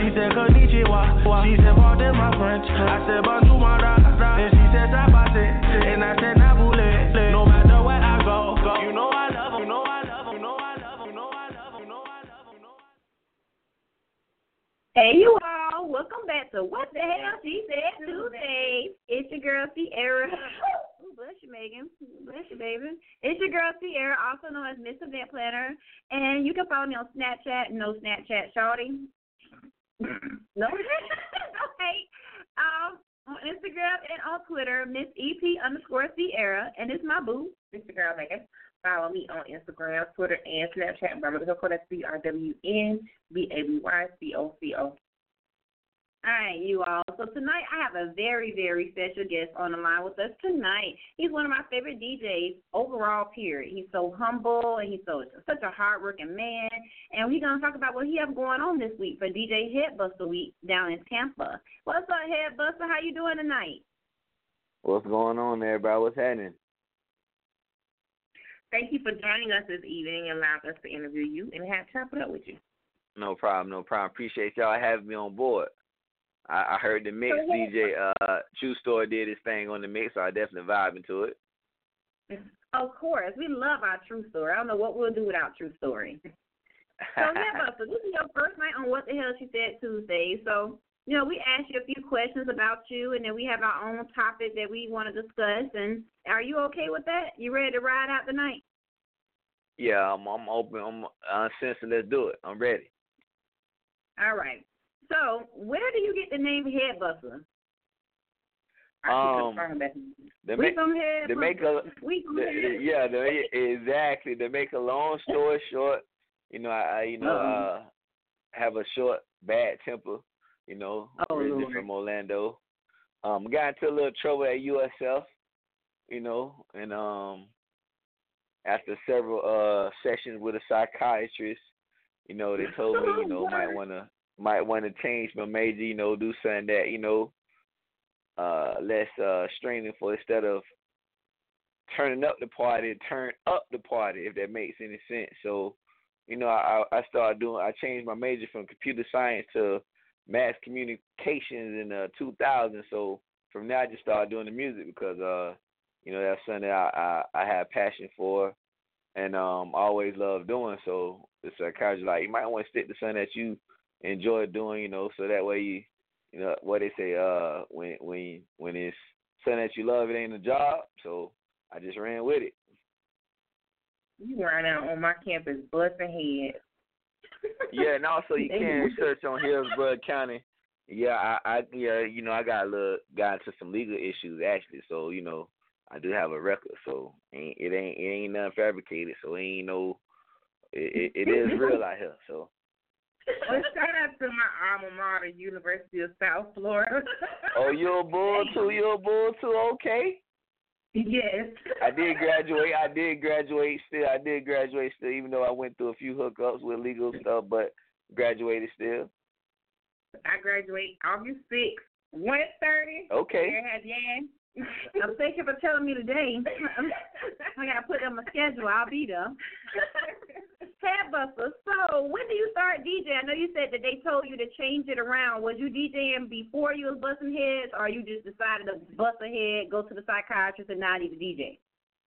She said konnichiwa. She said pardon my French. I said bonjour my da da. And she said sabate. And I said nabule. No matter where I go, go. You know I love her. You know I love her. You know I love her. You know I love her. You know I love her. You know I love her. Hey, you all. Welcome back to What the Hell She Said Tuesday. It's your girl, Sierra. Ooh, bless you, Megan. Bless you, baby. It's your girl, Sierra, also known as Miss Event Planner. And you can follow me on Snapchat. No Snapchat, shawty. No. Okay. Um, on Instagram and on Twitter, Miss E P underscore Sierra. And it's my boo. It's your girl, Megan. Follow me on Instagram, Twitter, and Snapchat. Barbara Coco, that's B R W N B A B Y C O C O. All right, you all. So tonight I have a very, very special guest on the line with us tonight. He's one of my favorite D Js overall, period. He's so humble, and he's so such a hardworking man. And we're going to talk about what he has going on this week for D J Headbuster Week down in Tampa. What's up, Headbuster? How you doing tonight? What's going on, everybody? What's happening? Thank you for joining us this evening and allowing us to interview you and have chop it up with you. No problem, no problem. Appreciate y'all having me on board. I, I heard the mix D J uh, True Story did his thing on the mix, so I definitely vibing to it. Of course. We love our True Story. I don't know what we'll do without True Story. So, yeah, Buster, this is your first night on What the Hell She Said Tuesday. So, you know, we asked you a few questions about you, and then we have our own topic that we want to discuss. And are you okay with that? You ready to ride out the night? Yeah, I'm, I'm open. I'm uncensored. Let's do it. I'm ready. All right. So, where do you get the name Headbuster? Um, the we make, from Headbuster. To make a, we from the, Headbuster. Yeah, the, exactly. To make a long story short, you know, I, I you know, uh, have a short bad temper. You know, oh, originally Lord. from Orlando. Um, got into a little trouble at U S F. You know, and um, after several uh sessions with a psychiatrist, you know, they told me, you know, might wanna. Might want to change my major, you know, do something that, you know, uh, less uh, straining for instead of turning up the party, turn up the party, if that makes any sense. So, you know, I, I started doing, I changed my major from computer science to mass communications in uh, two thousand. So from there, I just started doing the music because, uh, you know, that's something that I, I, I have passion for and um, always love doing. So the psychiatrist like, you might want to stick to something that you enjoy doing, you know, so that way you, you know, what they say, uh, when when when it's something that you love, it ain't a job. So I just ran with it. You ran out on my campus, busting heads. Yeah, and also you can research on Hillsborough County. Yeah, I, I, yeah, you know, I got a little, got into some legal issues actually. So you know, I do have a record. So ain't, it ain't it ain't nothing fabricated. So it ain't no, it, it, it is real out here. So. Well, shout out to my alma mater, University of South Florida. Oh, you're a bull too? You're a bull too? Okay. Yes. I did graduate. I did graduate still. I did graduate still, even though I went through a few hookups with legal stuff, but graduated still. I graduate August sixth, one thirty. Okay. I'm thank you for telling me today. I got to put it on my schedule. I'll be there. Headbuster, so when do you start DJing? I know you said that they told you to change it around. Was you DJing before you was busting heads, or you just decided to bust a head, go to the psychiatrist, and now I need to D J?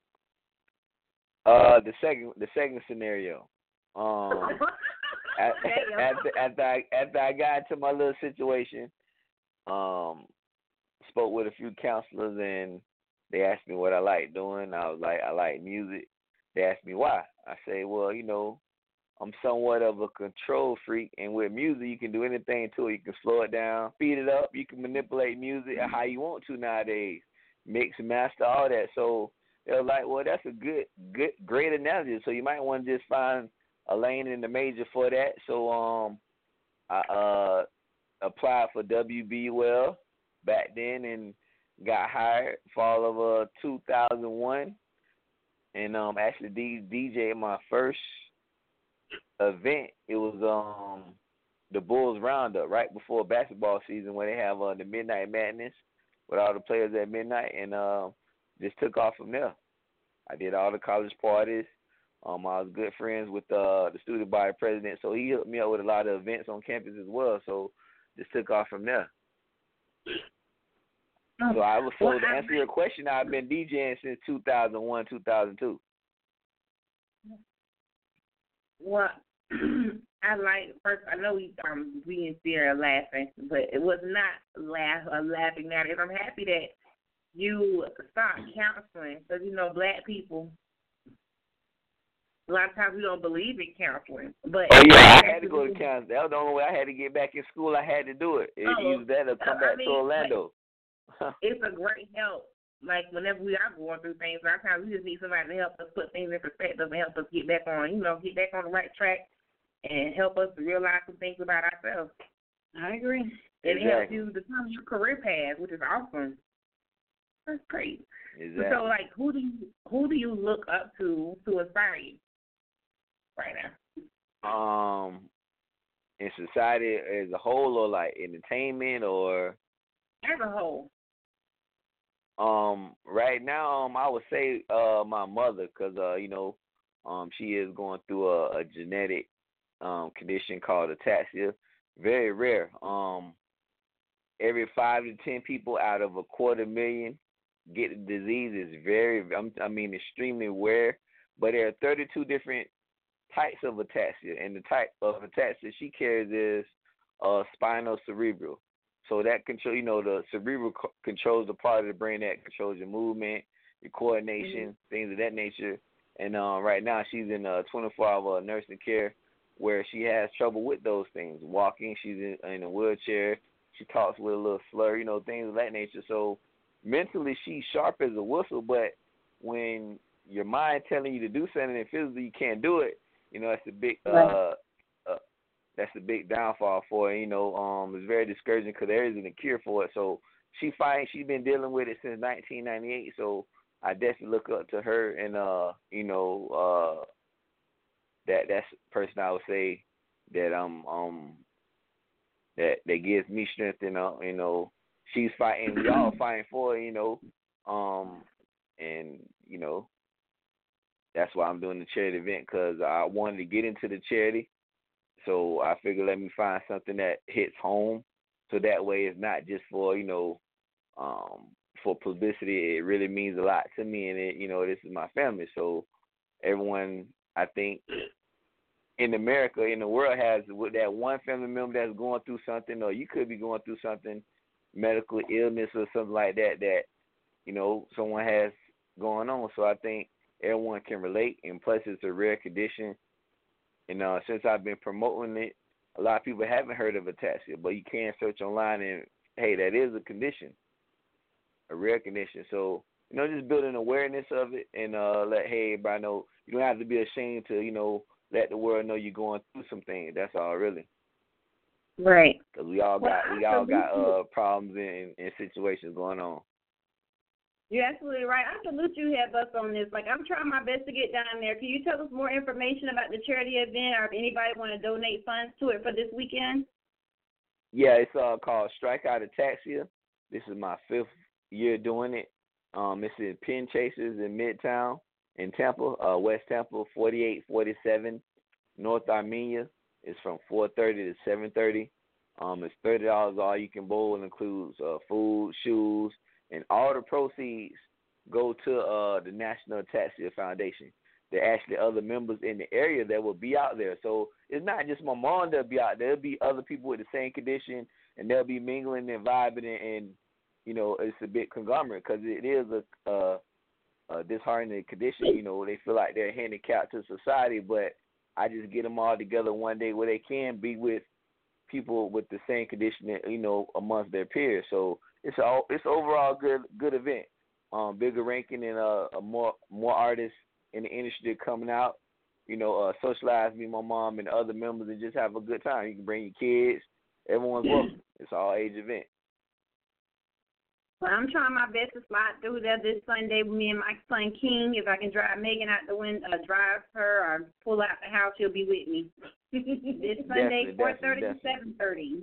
Uh, the second, the second scenario. Um, after, after, after, I, after I got into my little situation, um, spoke with a few counselors, and they asked me what I like doing. I was like, I like music. They asked me why. I say, well, you know, I'm somewhat of a control freak, and with music, you can do anything to it. You can slow it down, speed it up. You can manipulate music how you want to nowadays, mix and master, all that. So they were like, well, that's a good, good, great analogy. So you might want to just find a lane in the major for that. So um, I uh, applied for W B Well back then and got hired fall of uh, two thousand one. And um, actually D- DJed my first event. It was um the Bulls Roundup right before basketball season, where they have uh, the Midnight Madness with all the players at midnight, and uh, just took off from there. I did all the college parties. Um, I was good friends with uh, the student body president, so he hooked me up with a lot of events on campus as well. So just took off from there. Oh, so I was so well, to I, answer your question, I've been DJing since two thousand one, two thousand two. Well, I like first. I know we um we and Sierra laughing, but it was not laugh uh, laughing at it. I'm happy that you stopped counseling because you know black people. A lot of times we don't believe in counseling, but oh yeah, I had to go to counseling. That was the only way I had to get back in school. I had to do it. It oh, either that or come I back mean, to Orlando. It's a great help. Like whenever we are going through things, a lot of times we just need somebody to help us put things in perspective and help us get back on, you know, get back on the right track and help us to realize some things about ourselves. I agree. And exactly. it helps you determine your career path, which is awesome. That's great. Exactly. So, like, who do you who do you look up to to inspire you right now? Um, in society as a whole, or like entertainment, or as a whole. Um, right now, um, I would say uh my mother, cause uh you know, um she is going through a, a genetic um condition called ataxia, very rare. Um, every five to ten people out of a quarter million get the disease. Is very, I mean, extremely rare. But there are thirty-two different types of ataxia, and the type of ataxia she carries is uh spinal cerebral. So that control, you know, the cerebral co- controls the part of the brain that controls your movement, your coordination, mm-hmm. things of that nature. And uh, right now she's in uh, twenty-four hour nursing care where she has trouble with those things. Walking, she's in, in a wheelchair. She talks with a little slur, you know, things of that nature. So mentally she's sharp as a whistle, but when your mind telling you to do something and physically you can't do it, you know, that's a big uh, right. uh that's a big downfall for her. You know, um, it's very discouraging because there isn't a cure for it. So she finds she's been dealing with it since nineteen ninety-eight. So I definitely look up to her, and uh, you know, uh, that that's the person I would say that um um that that gives me strength. And uh, you know, she's fighting, we all fighting for her, you know, um, and you know, that's why I'm doing the charity event, because I wanted to get into the charity. So I figured let me find something that hits home, so that way it's not just for, you know, um, for publicity. It really means a lot to me, and it, you know, this is my family. So everyone, I think, in America, in the world, has with that one family member that's going through something, or you could be going through something, medical illness or something like that, that, you know, someone has going on. So I think everyone can relate, and plus it's a rare condition. And uh, since I've been promoting it, a lot of people haven't heard of ataxia, but you can search online and, hey, that is a condition, a rare condition. So, you know, just building awareness of it, and uh, let, hey, everybody know, you don't have to be ashamed to, you know, let the world know you're going through some things. That's all, really. Right. Because we all got, well, we all got uh, problems and, and situations going on. You're absolutely right. I salute you, Head Bus, on this. Like, I'm trying my best to get down there. Can you tell us more information about the charity event, or if anybody want to donate funds to it for this weekend? Yeah, it's uh, called Strike Out Ataxia. This is my fifth year doing it. Um, it's in Penn Chasers in Midtown in Tampa, uh, West Tampa, forty-eight forty-seven North Armenia. It's from four thirty to seven thirty. Um, it's thirty dollars all you can bowl. It includes uh, food, shoes, and all the proceeds go to uh, the National Ataxia Foundation. There are actually other members in the area that will be out there. So it's not just my mom that'll be out there. There'll be other people with the same condition, and they'll be mingling and vibing, and, and you know, it's a big conglomerate because it is a, a, a disheartening condition. You know, they feel like they're handicapped to society, but I just get them all together one day where they can be with people with the same condition, you know, amongst their peers. So it's all it's overall good good event. Um, bigger ranking and uh, a more more artists in the industry coming out. You know, uh, socialize me, my mom, and other members, and just have a good time. You can bring your kids. Everyone's welcome. It's all age event. Well, I'm trying my best to slide through there this Sunday with me and my son King. If I can drive Megan out the window, uh, drive her, or pull out the house, she'll be with me. This Sunday, four thirty to seven thirty.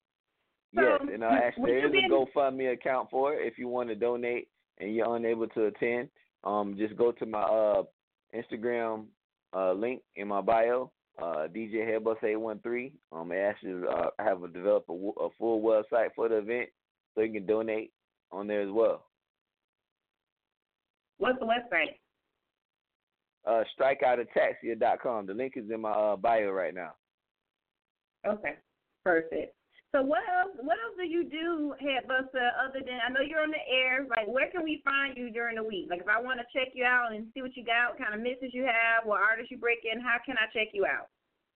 Yes, and uh, actually there is a GoFundMe account for it if you want to donate and you're unable to attend. Um, just go to my uh, Instagram uh, link in my bio, uh, D J Headbus eight one three. Um, I actually uh, have a develop a, a full website for the event, so you can donate on there as well. What's the website? Uh, strikeoutattaxia dot com. The link is in my uh, bio right now. Okay, perfect. So what else? What else do you do, Headbuster? Other than I know you're on the air. Like, where can we find you during the week? Like, if I want to check you out and see what you got, what kind of mixes you have, what artists you break in, how can I check you out?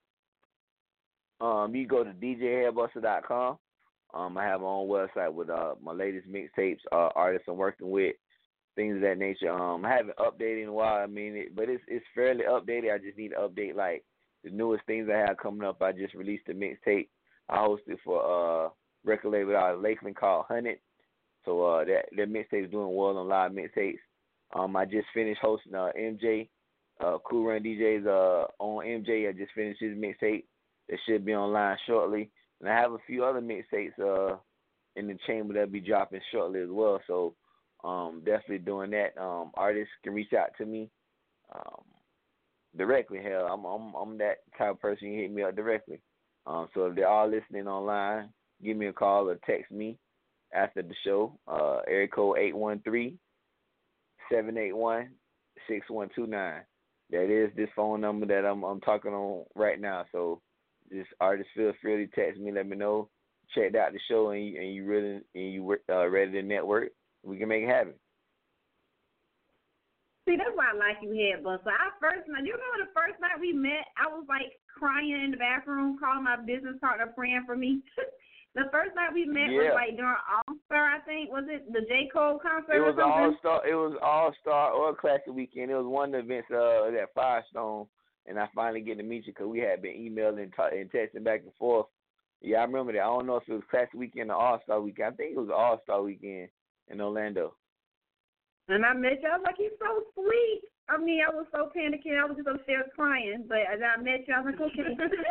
Um, you go to D J headbuster dot com. Um, I have my own website with uh my latest mixtapes, uh, artists I'm working with, things of that nature. Um, I haven't updated in a while. I mean, it, but it's it's fairly updated. I just need to update like the newest things I have coming up. I just released a mixtape. I hosted for uh record label out of Lakeland called Hunted. So uh that that mixtape is doing well on live mixtapes. Um, I just finished hosting uh M J, uh Cool Run D Js uh on M J. I just finished his mixtape. That should be online shortly. And I have a few other mixtapes uh in the chamber that'll be dropping shortly as well. So um definitely doing that. Um artists can reach out to me um directly. Hell, I'm I'm I'm that type of person. You hit me up directly. Um so if they're all listening online, give me a call or text me after the show. Uh area code eight one three, seven eight one, six one two nine. That is this phone number that I'm I'm talking on right now. So just artists feel free to text me, let me know, checked out the show, and you, and you really and you uh, ready to network. We can make it happen. See, that's why I like you, Headbuster. Our first night, you remember the first night we met? I was like crying in the bathroom, calling my business partner, praying for me. The first night we met yeah. was like during All Star, I think. Was it the J. Cole concert? It was or All Star. It was All Star or Classic Weekend. It was one of the events uh, at Firestone. And I finally get to meet you because we had been emailing and, t- and texting back and forth. Yeah, I remember that. I don't know if it was Classic Weekend or All-Star Weekend. I think it was All-Star Weekend in Orlando. And I met you. I was like, he's so sweet. I mean, I was so panicking. I was just upstairs crying. But as I met you, I was like, okay.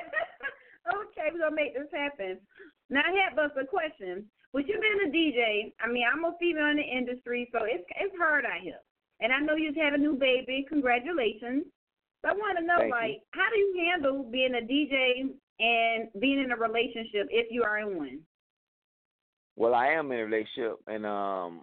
okay, we're going to make this happen. Now, I had but a question. With you being a D J, I mean, I'm a female in the industry, so it's, it's hard out here. And I know you just had a new baby. Congratulations. So I want to know, Thank like, you. how do you handle being a D J and being in a relationship if you are in one? Well, I am in a relationship, and um,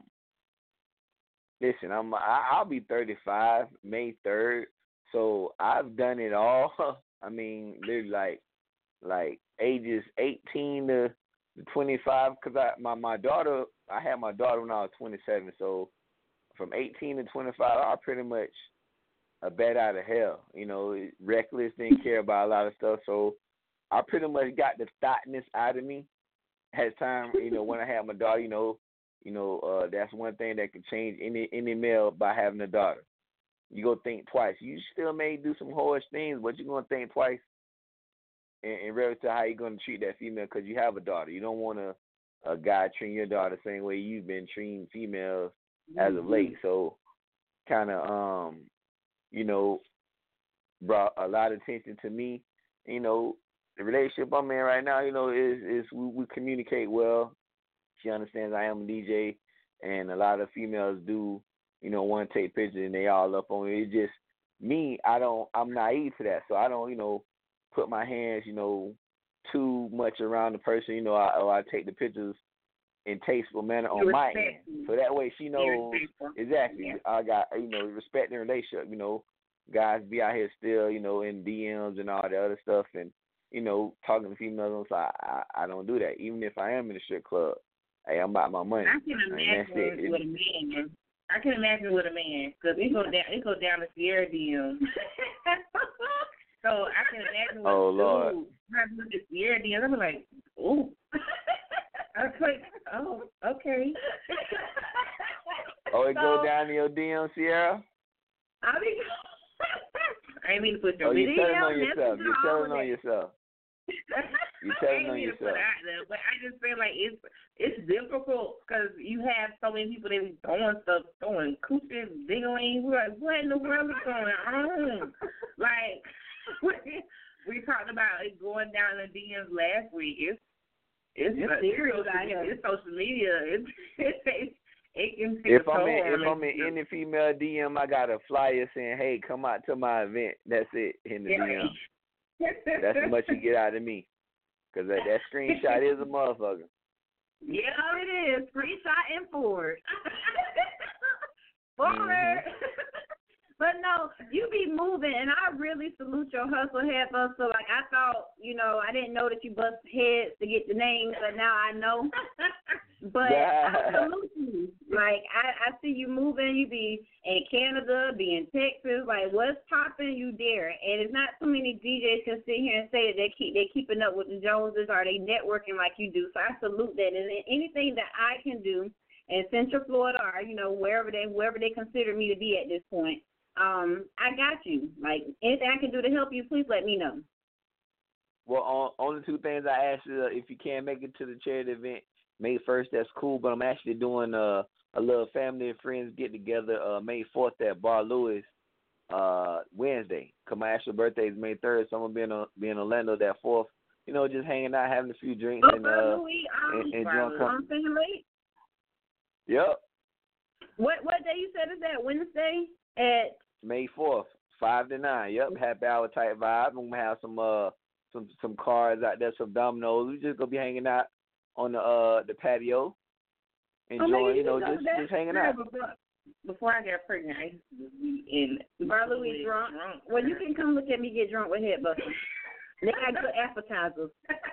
listen, I'm I, I'll be thirty-five May third, so I've done it all. I mean, literally like like ages eighteen to twenty-five, because I my my daughter, I had my daughter when I was twenty-seven, so from eighteen to twenty-five, I pretty much a bat out of hell, you know, reckless, didn't care about a lot of stuff. So I pretty much got the thoughtness out of me at time, you know, when I had my daughter, you know, you know, uh, that's one thing that can change any any male by having a daughter. You go think twice. You still may do some horse things, but you're going to think twice in, in reference to how you're going to treat that female because you have a daughter. You don't want a, a guy treating your daughter the same way you've been treating females as of late. So kind of, um, you know, brought a lot of attention to me. You know, the relationship I'm in right now, you know, is is we, we communicate well. She understands I am a D J, and a lot of females do, you know, want to take pictures, and they all up on it. It's just me, I don't, I'm naive to that, so I don't, you know, put my hands, you know, too much around the person, you know, I, or I take the pictures in tasteful manner on my end. So that way she knows exactly. Yeah. I got, you know, respect in relationship. You know, guys be out here still, you know, in D Ms and all the other stuff, and you know, talking to females on side. I, I don't do that. Even if I am in a strip club, hey, I'm about my money. I can imagine with a man. I can imagine with a man because it goes down. It goes down to Sierra D Ms. So I can imagine with oh Lord, with the Sierra D Ms. I'm like, ooh. I was like, oh, okay. Oh, it so, go down to your D M, Sierra? I mean, I ain't mean to put your oh, you're D M. telling on yourself. You're telling on yourself. You're telling on yourself. There, but I just feel like it's it's difficult because you have so many people that be throwing stuff, throwing coochies, diggling. We're like, what in the world is going on? Like, we talked about it going down in the D Ms last week. It's It's, it's serious out here. It's social media. It's, it's, it can take if I'm in, if I'm in any female D M, I got a flyer saying, "Hey, come out to my event." That's it in the yeah. D M. That's how much you get out of me. Because that, that screenshot is a motherfucker. Yeah, it is. Screenshot and forward. Forward. Mm-hmm. But no, you be moving, and I really salute your hustle, head hustle. Like, I thought, you know, I didn't know that you bust heads to get the names, but now I know. But I salute you. Like, I, I see you moving. You be in Canada, be in Texas. Like, what's popping, you there. And it's not too many D Js can sit here and say that they keep they keeping up with the Joneses or they networking like you do. So I salute that. And anything that I can do in Central Florida or, you know, wherever they wherever they consider me to be at this point, Um, I got you. Like, anything I can do to help you, please let me know. Well, on, only two things I asked you, uh, if you can't make it to the charity event May first, that's cool, but I'm actually doing uh, a little family and friends get-together uh, May fourth at Bar Louis uh, Wednesday. Because my actual birthday is May third, so I'm going to be in, uh, be in Orlando that fourth. You know, just hanging out, having a few drinks. Oh, and, Bar uh, Louis, um, and, and Bar Louis. I'm saying late? Yep. What, what day you said is that? Wednesday at May fourth, five to nine. Yep, happy hour type vibe. I'm gonna have some uh some some cards out there, some dominoes. We just gonna be hanging out on the uh the patio, enjoying, oh, you know, just just hanging out. Before I got pregnant, I used to be in Bar Louis drunk. drunk. Well, you can come look at me get drunk with Headbuster. They got good appetizers.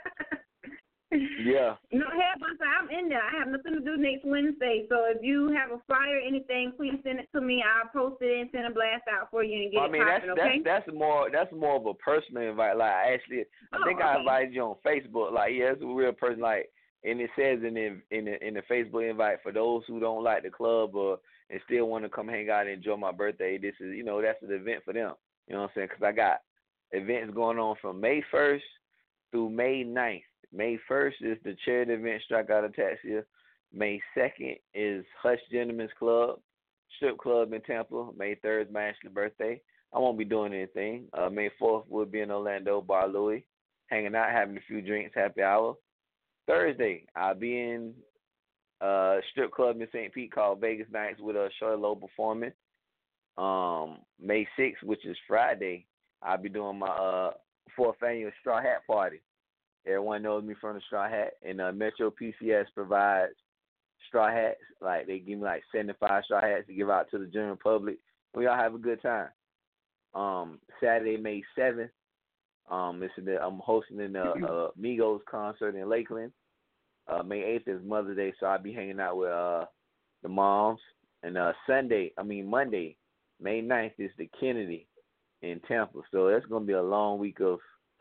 Yeah. No, Headbuster, I'm in there. I have nothing to do next Wednesday. So if you have a flyer or anything, please send it to me. I'll post it and send a blast out for you and get well, it I mean, popping, that's, okay? that's that's more that's more of a personal invite. Like, actually, I oh, think okay. I invited you on Facebook. Like, yeah, it's a real person. Like, and it says in the in the in the Facebook invite, for those who don't like the club or and still want to come hang out and enjoy my birthday, this is, you know, that's an event for them. You know what I'm saying? Because I got events going on from May first through May ninth. May first is the charity event, Strike Out Ataxia. May second is Hush Gentlemen's Club, strip club in Tampa. May third is my actual birthday. I won't be doing anything. Uh, May fourth, we'll be in Orlando, Bar Louis, hanging out, having a few drinks, happy hour. Thursday, I'll be in a strip club in Saint Pete called Vegas Nights with a Shorty Low performing. Um, May sixth, which is Friday, I'll be doing my uh, fourth annual Straw Hat Party. Everyone knows me from the Straw Hat, and uh, Metro P C S provides straw hats. Like, they give me like seventy-five straw hats to give out to the general public. We all have a good time. Um, Saturday, May seventh, um, it's the, I'm hosting an uh, uh, Migos concert in Lakeland. Uh, May eighth is Mother's Day, so I'll be hanging out with uh, the moms. And uh, Sunday, I mean Monday, May ninth is the Kennedy in Tampa. So that's going to be a long week of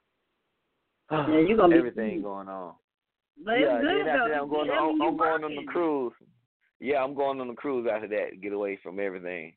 yeah, you gonna everything be going on. But yeah, it's good, then after though. that, I'm going, I on, mean, I'm going on working. the cruise. Yeah, I'm going on the cruise after that to get away from everything.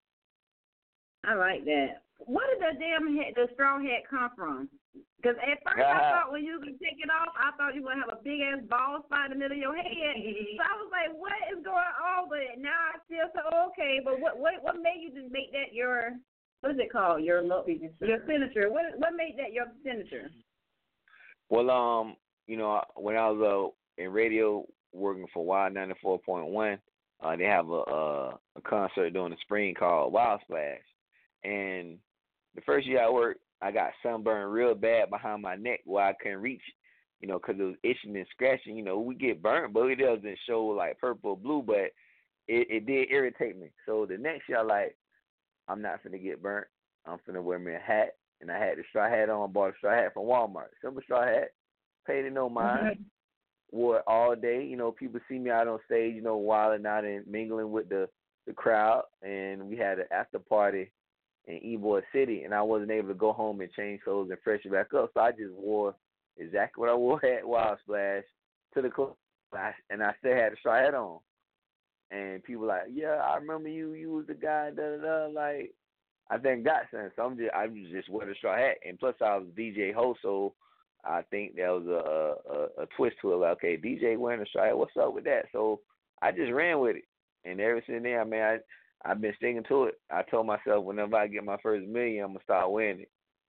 I like that. Where did the damn hat, the straw hat come from? Because at first I thought when you could take it off, I thought you were going to have a big-ass bald spot in the middle of your head. So I was like, what is going on? But now I feel so okay. But what what, what made you just make that your, what is it called? Your, your signature. What what made that your signature? Well, um, you know, when I was uh, in radio working for Wild ninety-four point one, uh, they have a, a a concert during the spring called Wild Splash. And the first year I worked, I got sunburned real bad behind my neck where I couldn't reach, you know, because it was itching and scratching. You know, we get burnt, but it doesn't show like purple or blue, but it, it did irritate me. So the next year, I like, I'm not finna get burnt. I'm finna wear me a hat. And I had the straw hat on. I bought a straw hat from Walmart. Simple straw hat. Paid it no mind. Mm-hmm. Wore it all day. You know, people see me out on stage, you know, wilding out and mingling with the, the crowd. And we had an after party in Ybor City, and I wasn't able to go home and change clothes and freshen back up. So I just wore exactly what I wore at Wild Splash to the club. And I still had the straw hat on. And people like, yeah, I remember you. You was the guy, da da da. Like, I think got sense. So I'm just, I just wear the straw hat, and plus I was D J host, so I think that was a, a, a twist to it. Like, okay, D J wearing a straw hat, what's up with that? So I just ran with it, and ever since then, I mean, I I've been sticking to it. I told myself whenever I get my first million, I'm gonna start wearing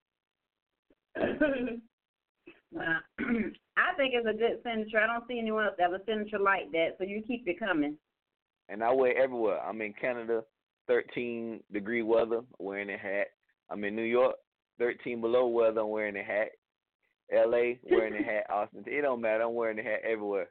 it. Well, I think it's a good signature. I don't see anyone else that have a signature like that, so you keep it coming. And I wear it everywhere. I'm in Canada. thirteen degree weather, wearing a hat. I'm in New York, thirteen below weather, I'm wearing a hat. L A, wearing a hat. Austin, it don't matter. I'm wearing a hat everywhere.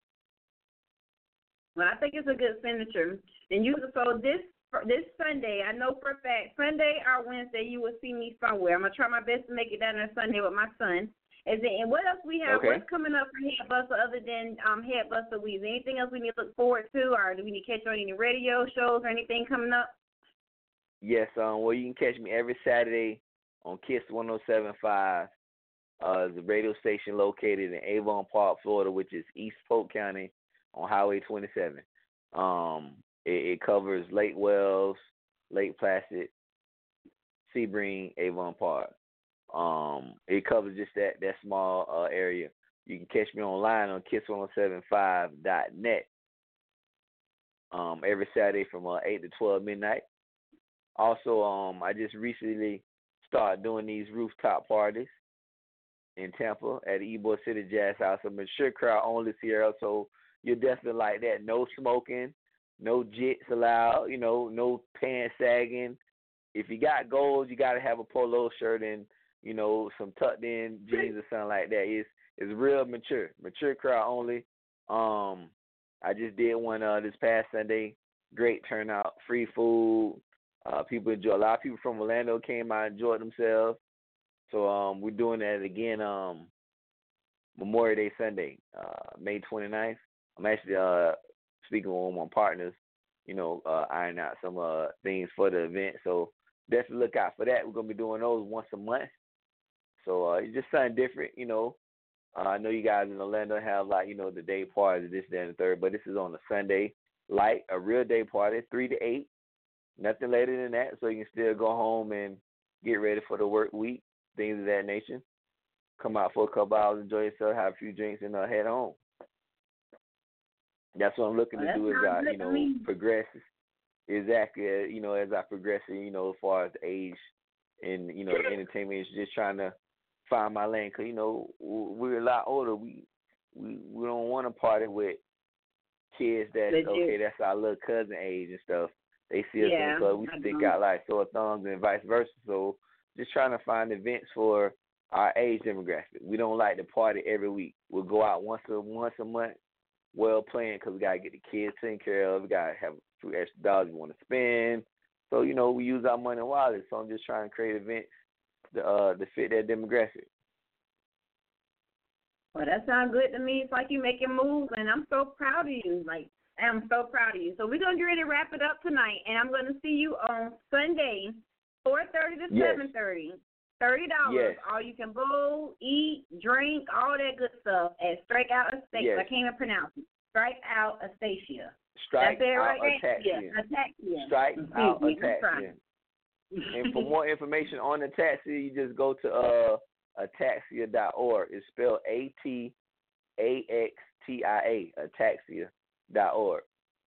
Well, I think it's a good signature. And you, so this this Sunday, I know for a fact, Sunday or Wednesday, you will see me somewhere. I'm gonna try my best to make it down there Sunday with my son. And then, and what else we have? Okay. What's coming up for Headbuster other than um, Headbuster Weeds? Anything else we need to look forward to, or do we need to catch on any radio shows or anything coming up? Yes, um, well, you can catch me every Saturday on Kiss one oh seven point five. Uh, the radio station located in Avon Park, Florida, which is East Polk County on Highway twenty-seven. Um, it, it covers Lake Wells, Lake Placid, Sebring, Avon Park. Um, it covers just that that small uh, area. You can catch me online on kiss one oh seven point five dot net um, every Saturday from uh, eight to twelve midnight. Also, um, I just recently started doing these rooftop parties in Tampa at the Ybor City Jazz House. A mature crowd only, Sierra, so you're definitely like that. No smoking, no jits allowed, you know, no pants sagging. If you got goals, you got to have a polo shirt and, you know, some tucked in jeans or something like that. It's it's real mature, mature crowd only. Um, I just did one uh, this past Sunday. Great turnout, free food. Uh, people enjoy. A lot of people from Orlando came out and enjoyed themselves. So um, we're doing that again. Um, Memorial Day Sunday, uh, May twenty-ninth. I'm actually uh speaking with one of my partners. You know, uh, ironing out some uh things for the event. So definitely look out for that. We're gonna be doing those once a month. So uh, it's just something different, you know. Uh, I know you guys in Orlando have, like, you know, the day parties, this, that, and the third, but this is on a Sunday, like a real day party, three to eight, nothing later than that, so you can still go home and get ready for the work week, things of that nature. Come out for a couple hours, enjoy yourself, have a few drinks, and uh, head home. That's what I'm looking well, to do as I, you know, progress. Exactly, uh, you know, as I progress, you know, as far as age and, you know, entertainment, is just trying to find my lane, because, you know, we're a lot older. We we we don't want to party with kids that's, Legit. okay, that's our little cousin age and stuff. They see us Yeah, in the club, we stick out like sore thumbs and vice versa. So just trying to find events for our age demographic. We don't like to party every week. We'll go out once a once a month, well planned, because we got to get the kids taken care of. We got to have a few extra dollars we want to spend. So, you know, we use our money wisely. So I'm just trying to create events to, uh, to fit that demographic. Well, that sounds good to me. It's like you making moves, and I'm so proud of you. Like, I'm so proud of you. So we're going to get ready to wrap it up tonight, and I'm going to see you on Sunday, four thirty to yes. seven thirty. thirty dollars. Yes. All you can bowl, eat, drink, all that good stuff at Strike Out Astacia. Yes. I can't even pronounce it. Strike Out Astacia. Strike That's it out right there? Ataxia. Yeah, Ataxia. Strike out me, Ataxia. And for more information on Ataxia, you just go to uh, ataxia dot org. It's spelled A T A X T I A, ataxia dot org.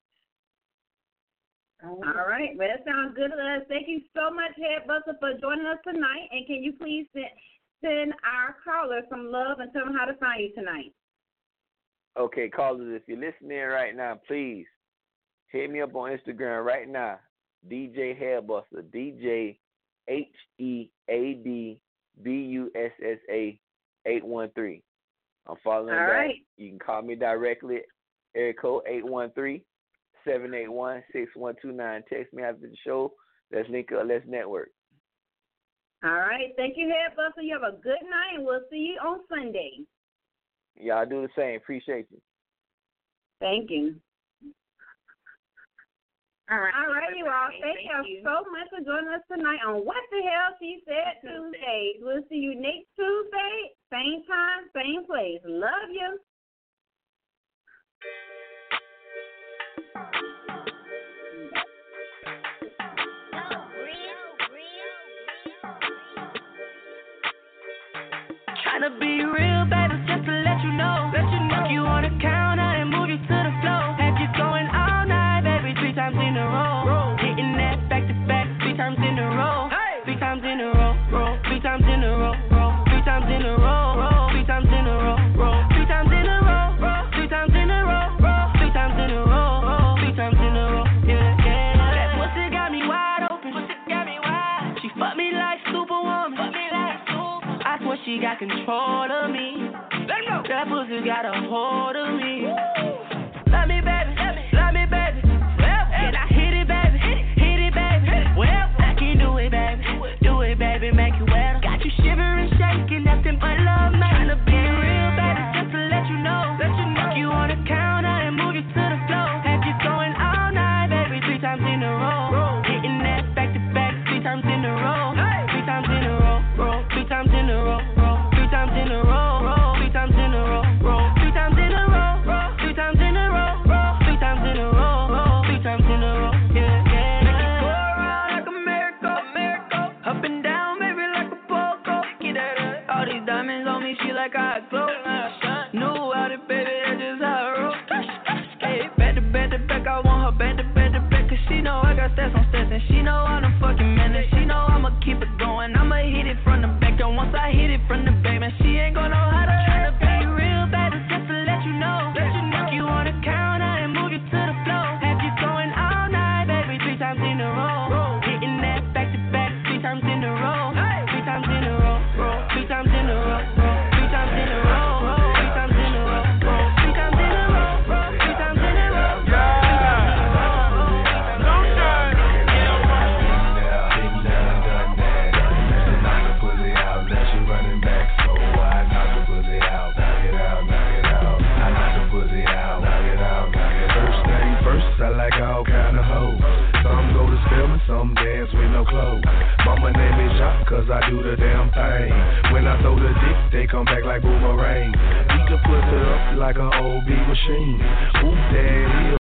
All right. Well, that sounds good to us. Thank you so much, Headbuster, for joining us tonight. And can you please send, send our callers some love and tell them how to find you tonight? Okay, callers, if you're listening right now, please hit me up on Instagram right now, D J Headbuster, D J H E A D B U S S A eight one three. I'm following All back. right. You can call me directly, area code eight one three, seven eight one, six one two nine. Text me after the show. Let's link up. Let's network. All right. Thank you, Headbuster. You have a good night, and we'll see you on Sunday. Y'all do the same. Appreciate you. Thank you. All right. All right, you all. Thank, Thank you you. so much for joining us tonight on What the Hell She Said Tuesday. We'll see you next Tuesday, same time, same place. Love you. Tryna be real, baby, just to let you know. Let you know. You on the counter and move you to the floor. Have you going all night, baby, three times in a row. row. Hitting that back to back, three times in a row. Hey. Three times in a row, row. Three times in a row, row. Three times in a row, row. Three times in a row, row. Three times in a row, row. Three times in a row, row. Three times in a row, row. Three times in a row, yeah, yeah. That pussy got me wide open. Pussy got me wide. She fucked me like Superwoman. Fuck me like control of me. That pussy got a hold of me. Love me, baby, love me, baby. And I hit it, baby, hit it, baby. Well, I can do it, baby, do it, baby, make it wetter. Got you shivering, shaking, nothing but love, man. Tryna be real, baby, just to let you know. Let you know you on the counter and move you to the floor. Have you going all night, baby, three times in a row. Hitting that back to back, three times in a row. Three times in a row, roll, three times in a row, roll, three times in a row, roll, three times in a row, roll, three times in a row, roll, three times in a row, roll, three times in a row, roll, three times in a row, yeah, yeah. Make it go around like a miracle, a miracle. Up and down, baby, like a pogo. Get that up. All these diamonds on me, she like I glow. New outfit, baby, that's just how I roll. Hey, back to back to back, I want her back to back to back, 'cause she know I got stats on stats, and she know I'm the fucking man, and she know I'ma keep it going. I'ma hit it from the back, and once I hit it from the back, man, she ain't gonna know how to tryna be real, baby, just to let you know. Let you know you on the counter and move you to the floor. Have you going all night, baby, three times in a row. Hitting that back to back, three times in a row. Three times in a row, roll, three times in a row, roll, three times in a row, roll, three times in a row, roll, three times in a row, roll, three times in a row. I like all kind of hoes. Some go to Spelman, some dance with no clothes. Mama name me Jacques, cause I do the damn thing. When I throw the dick, they come back like boomerang. We can put it up like an old B machine. Ooh, daddy,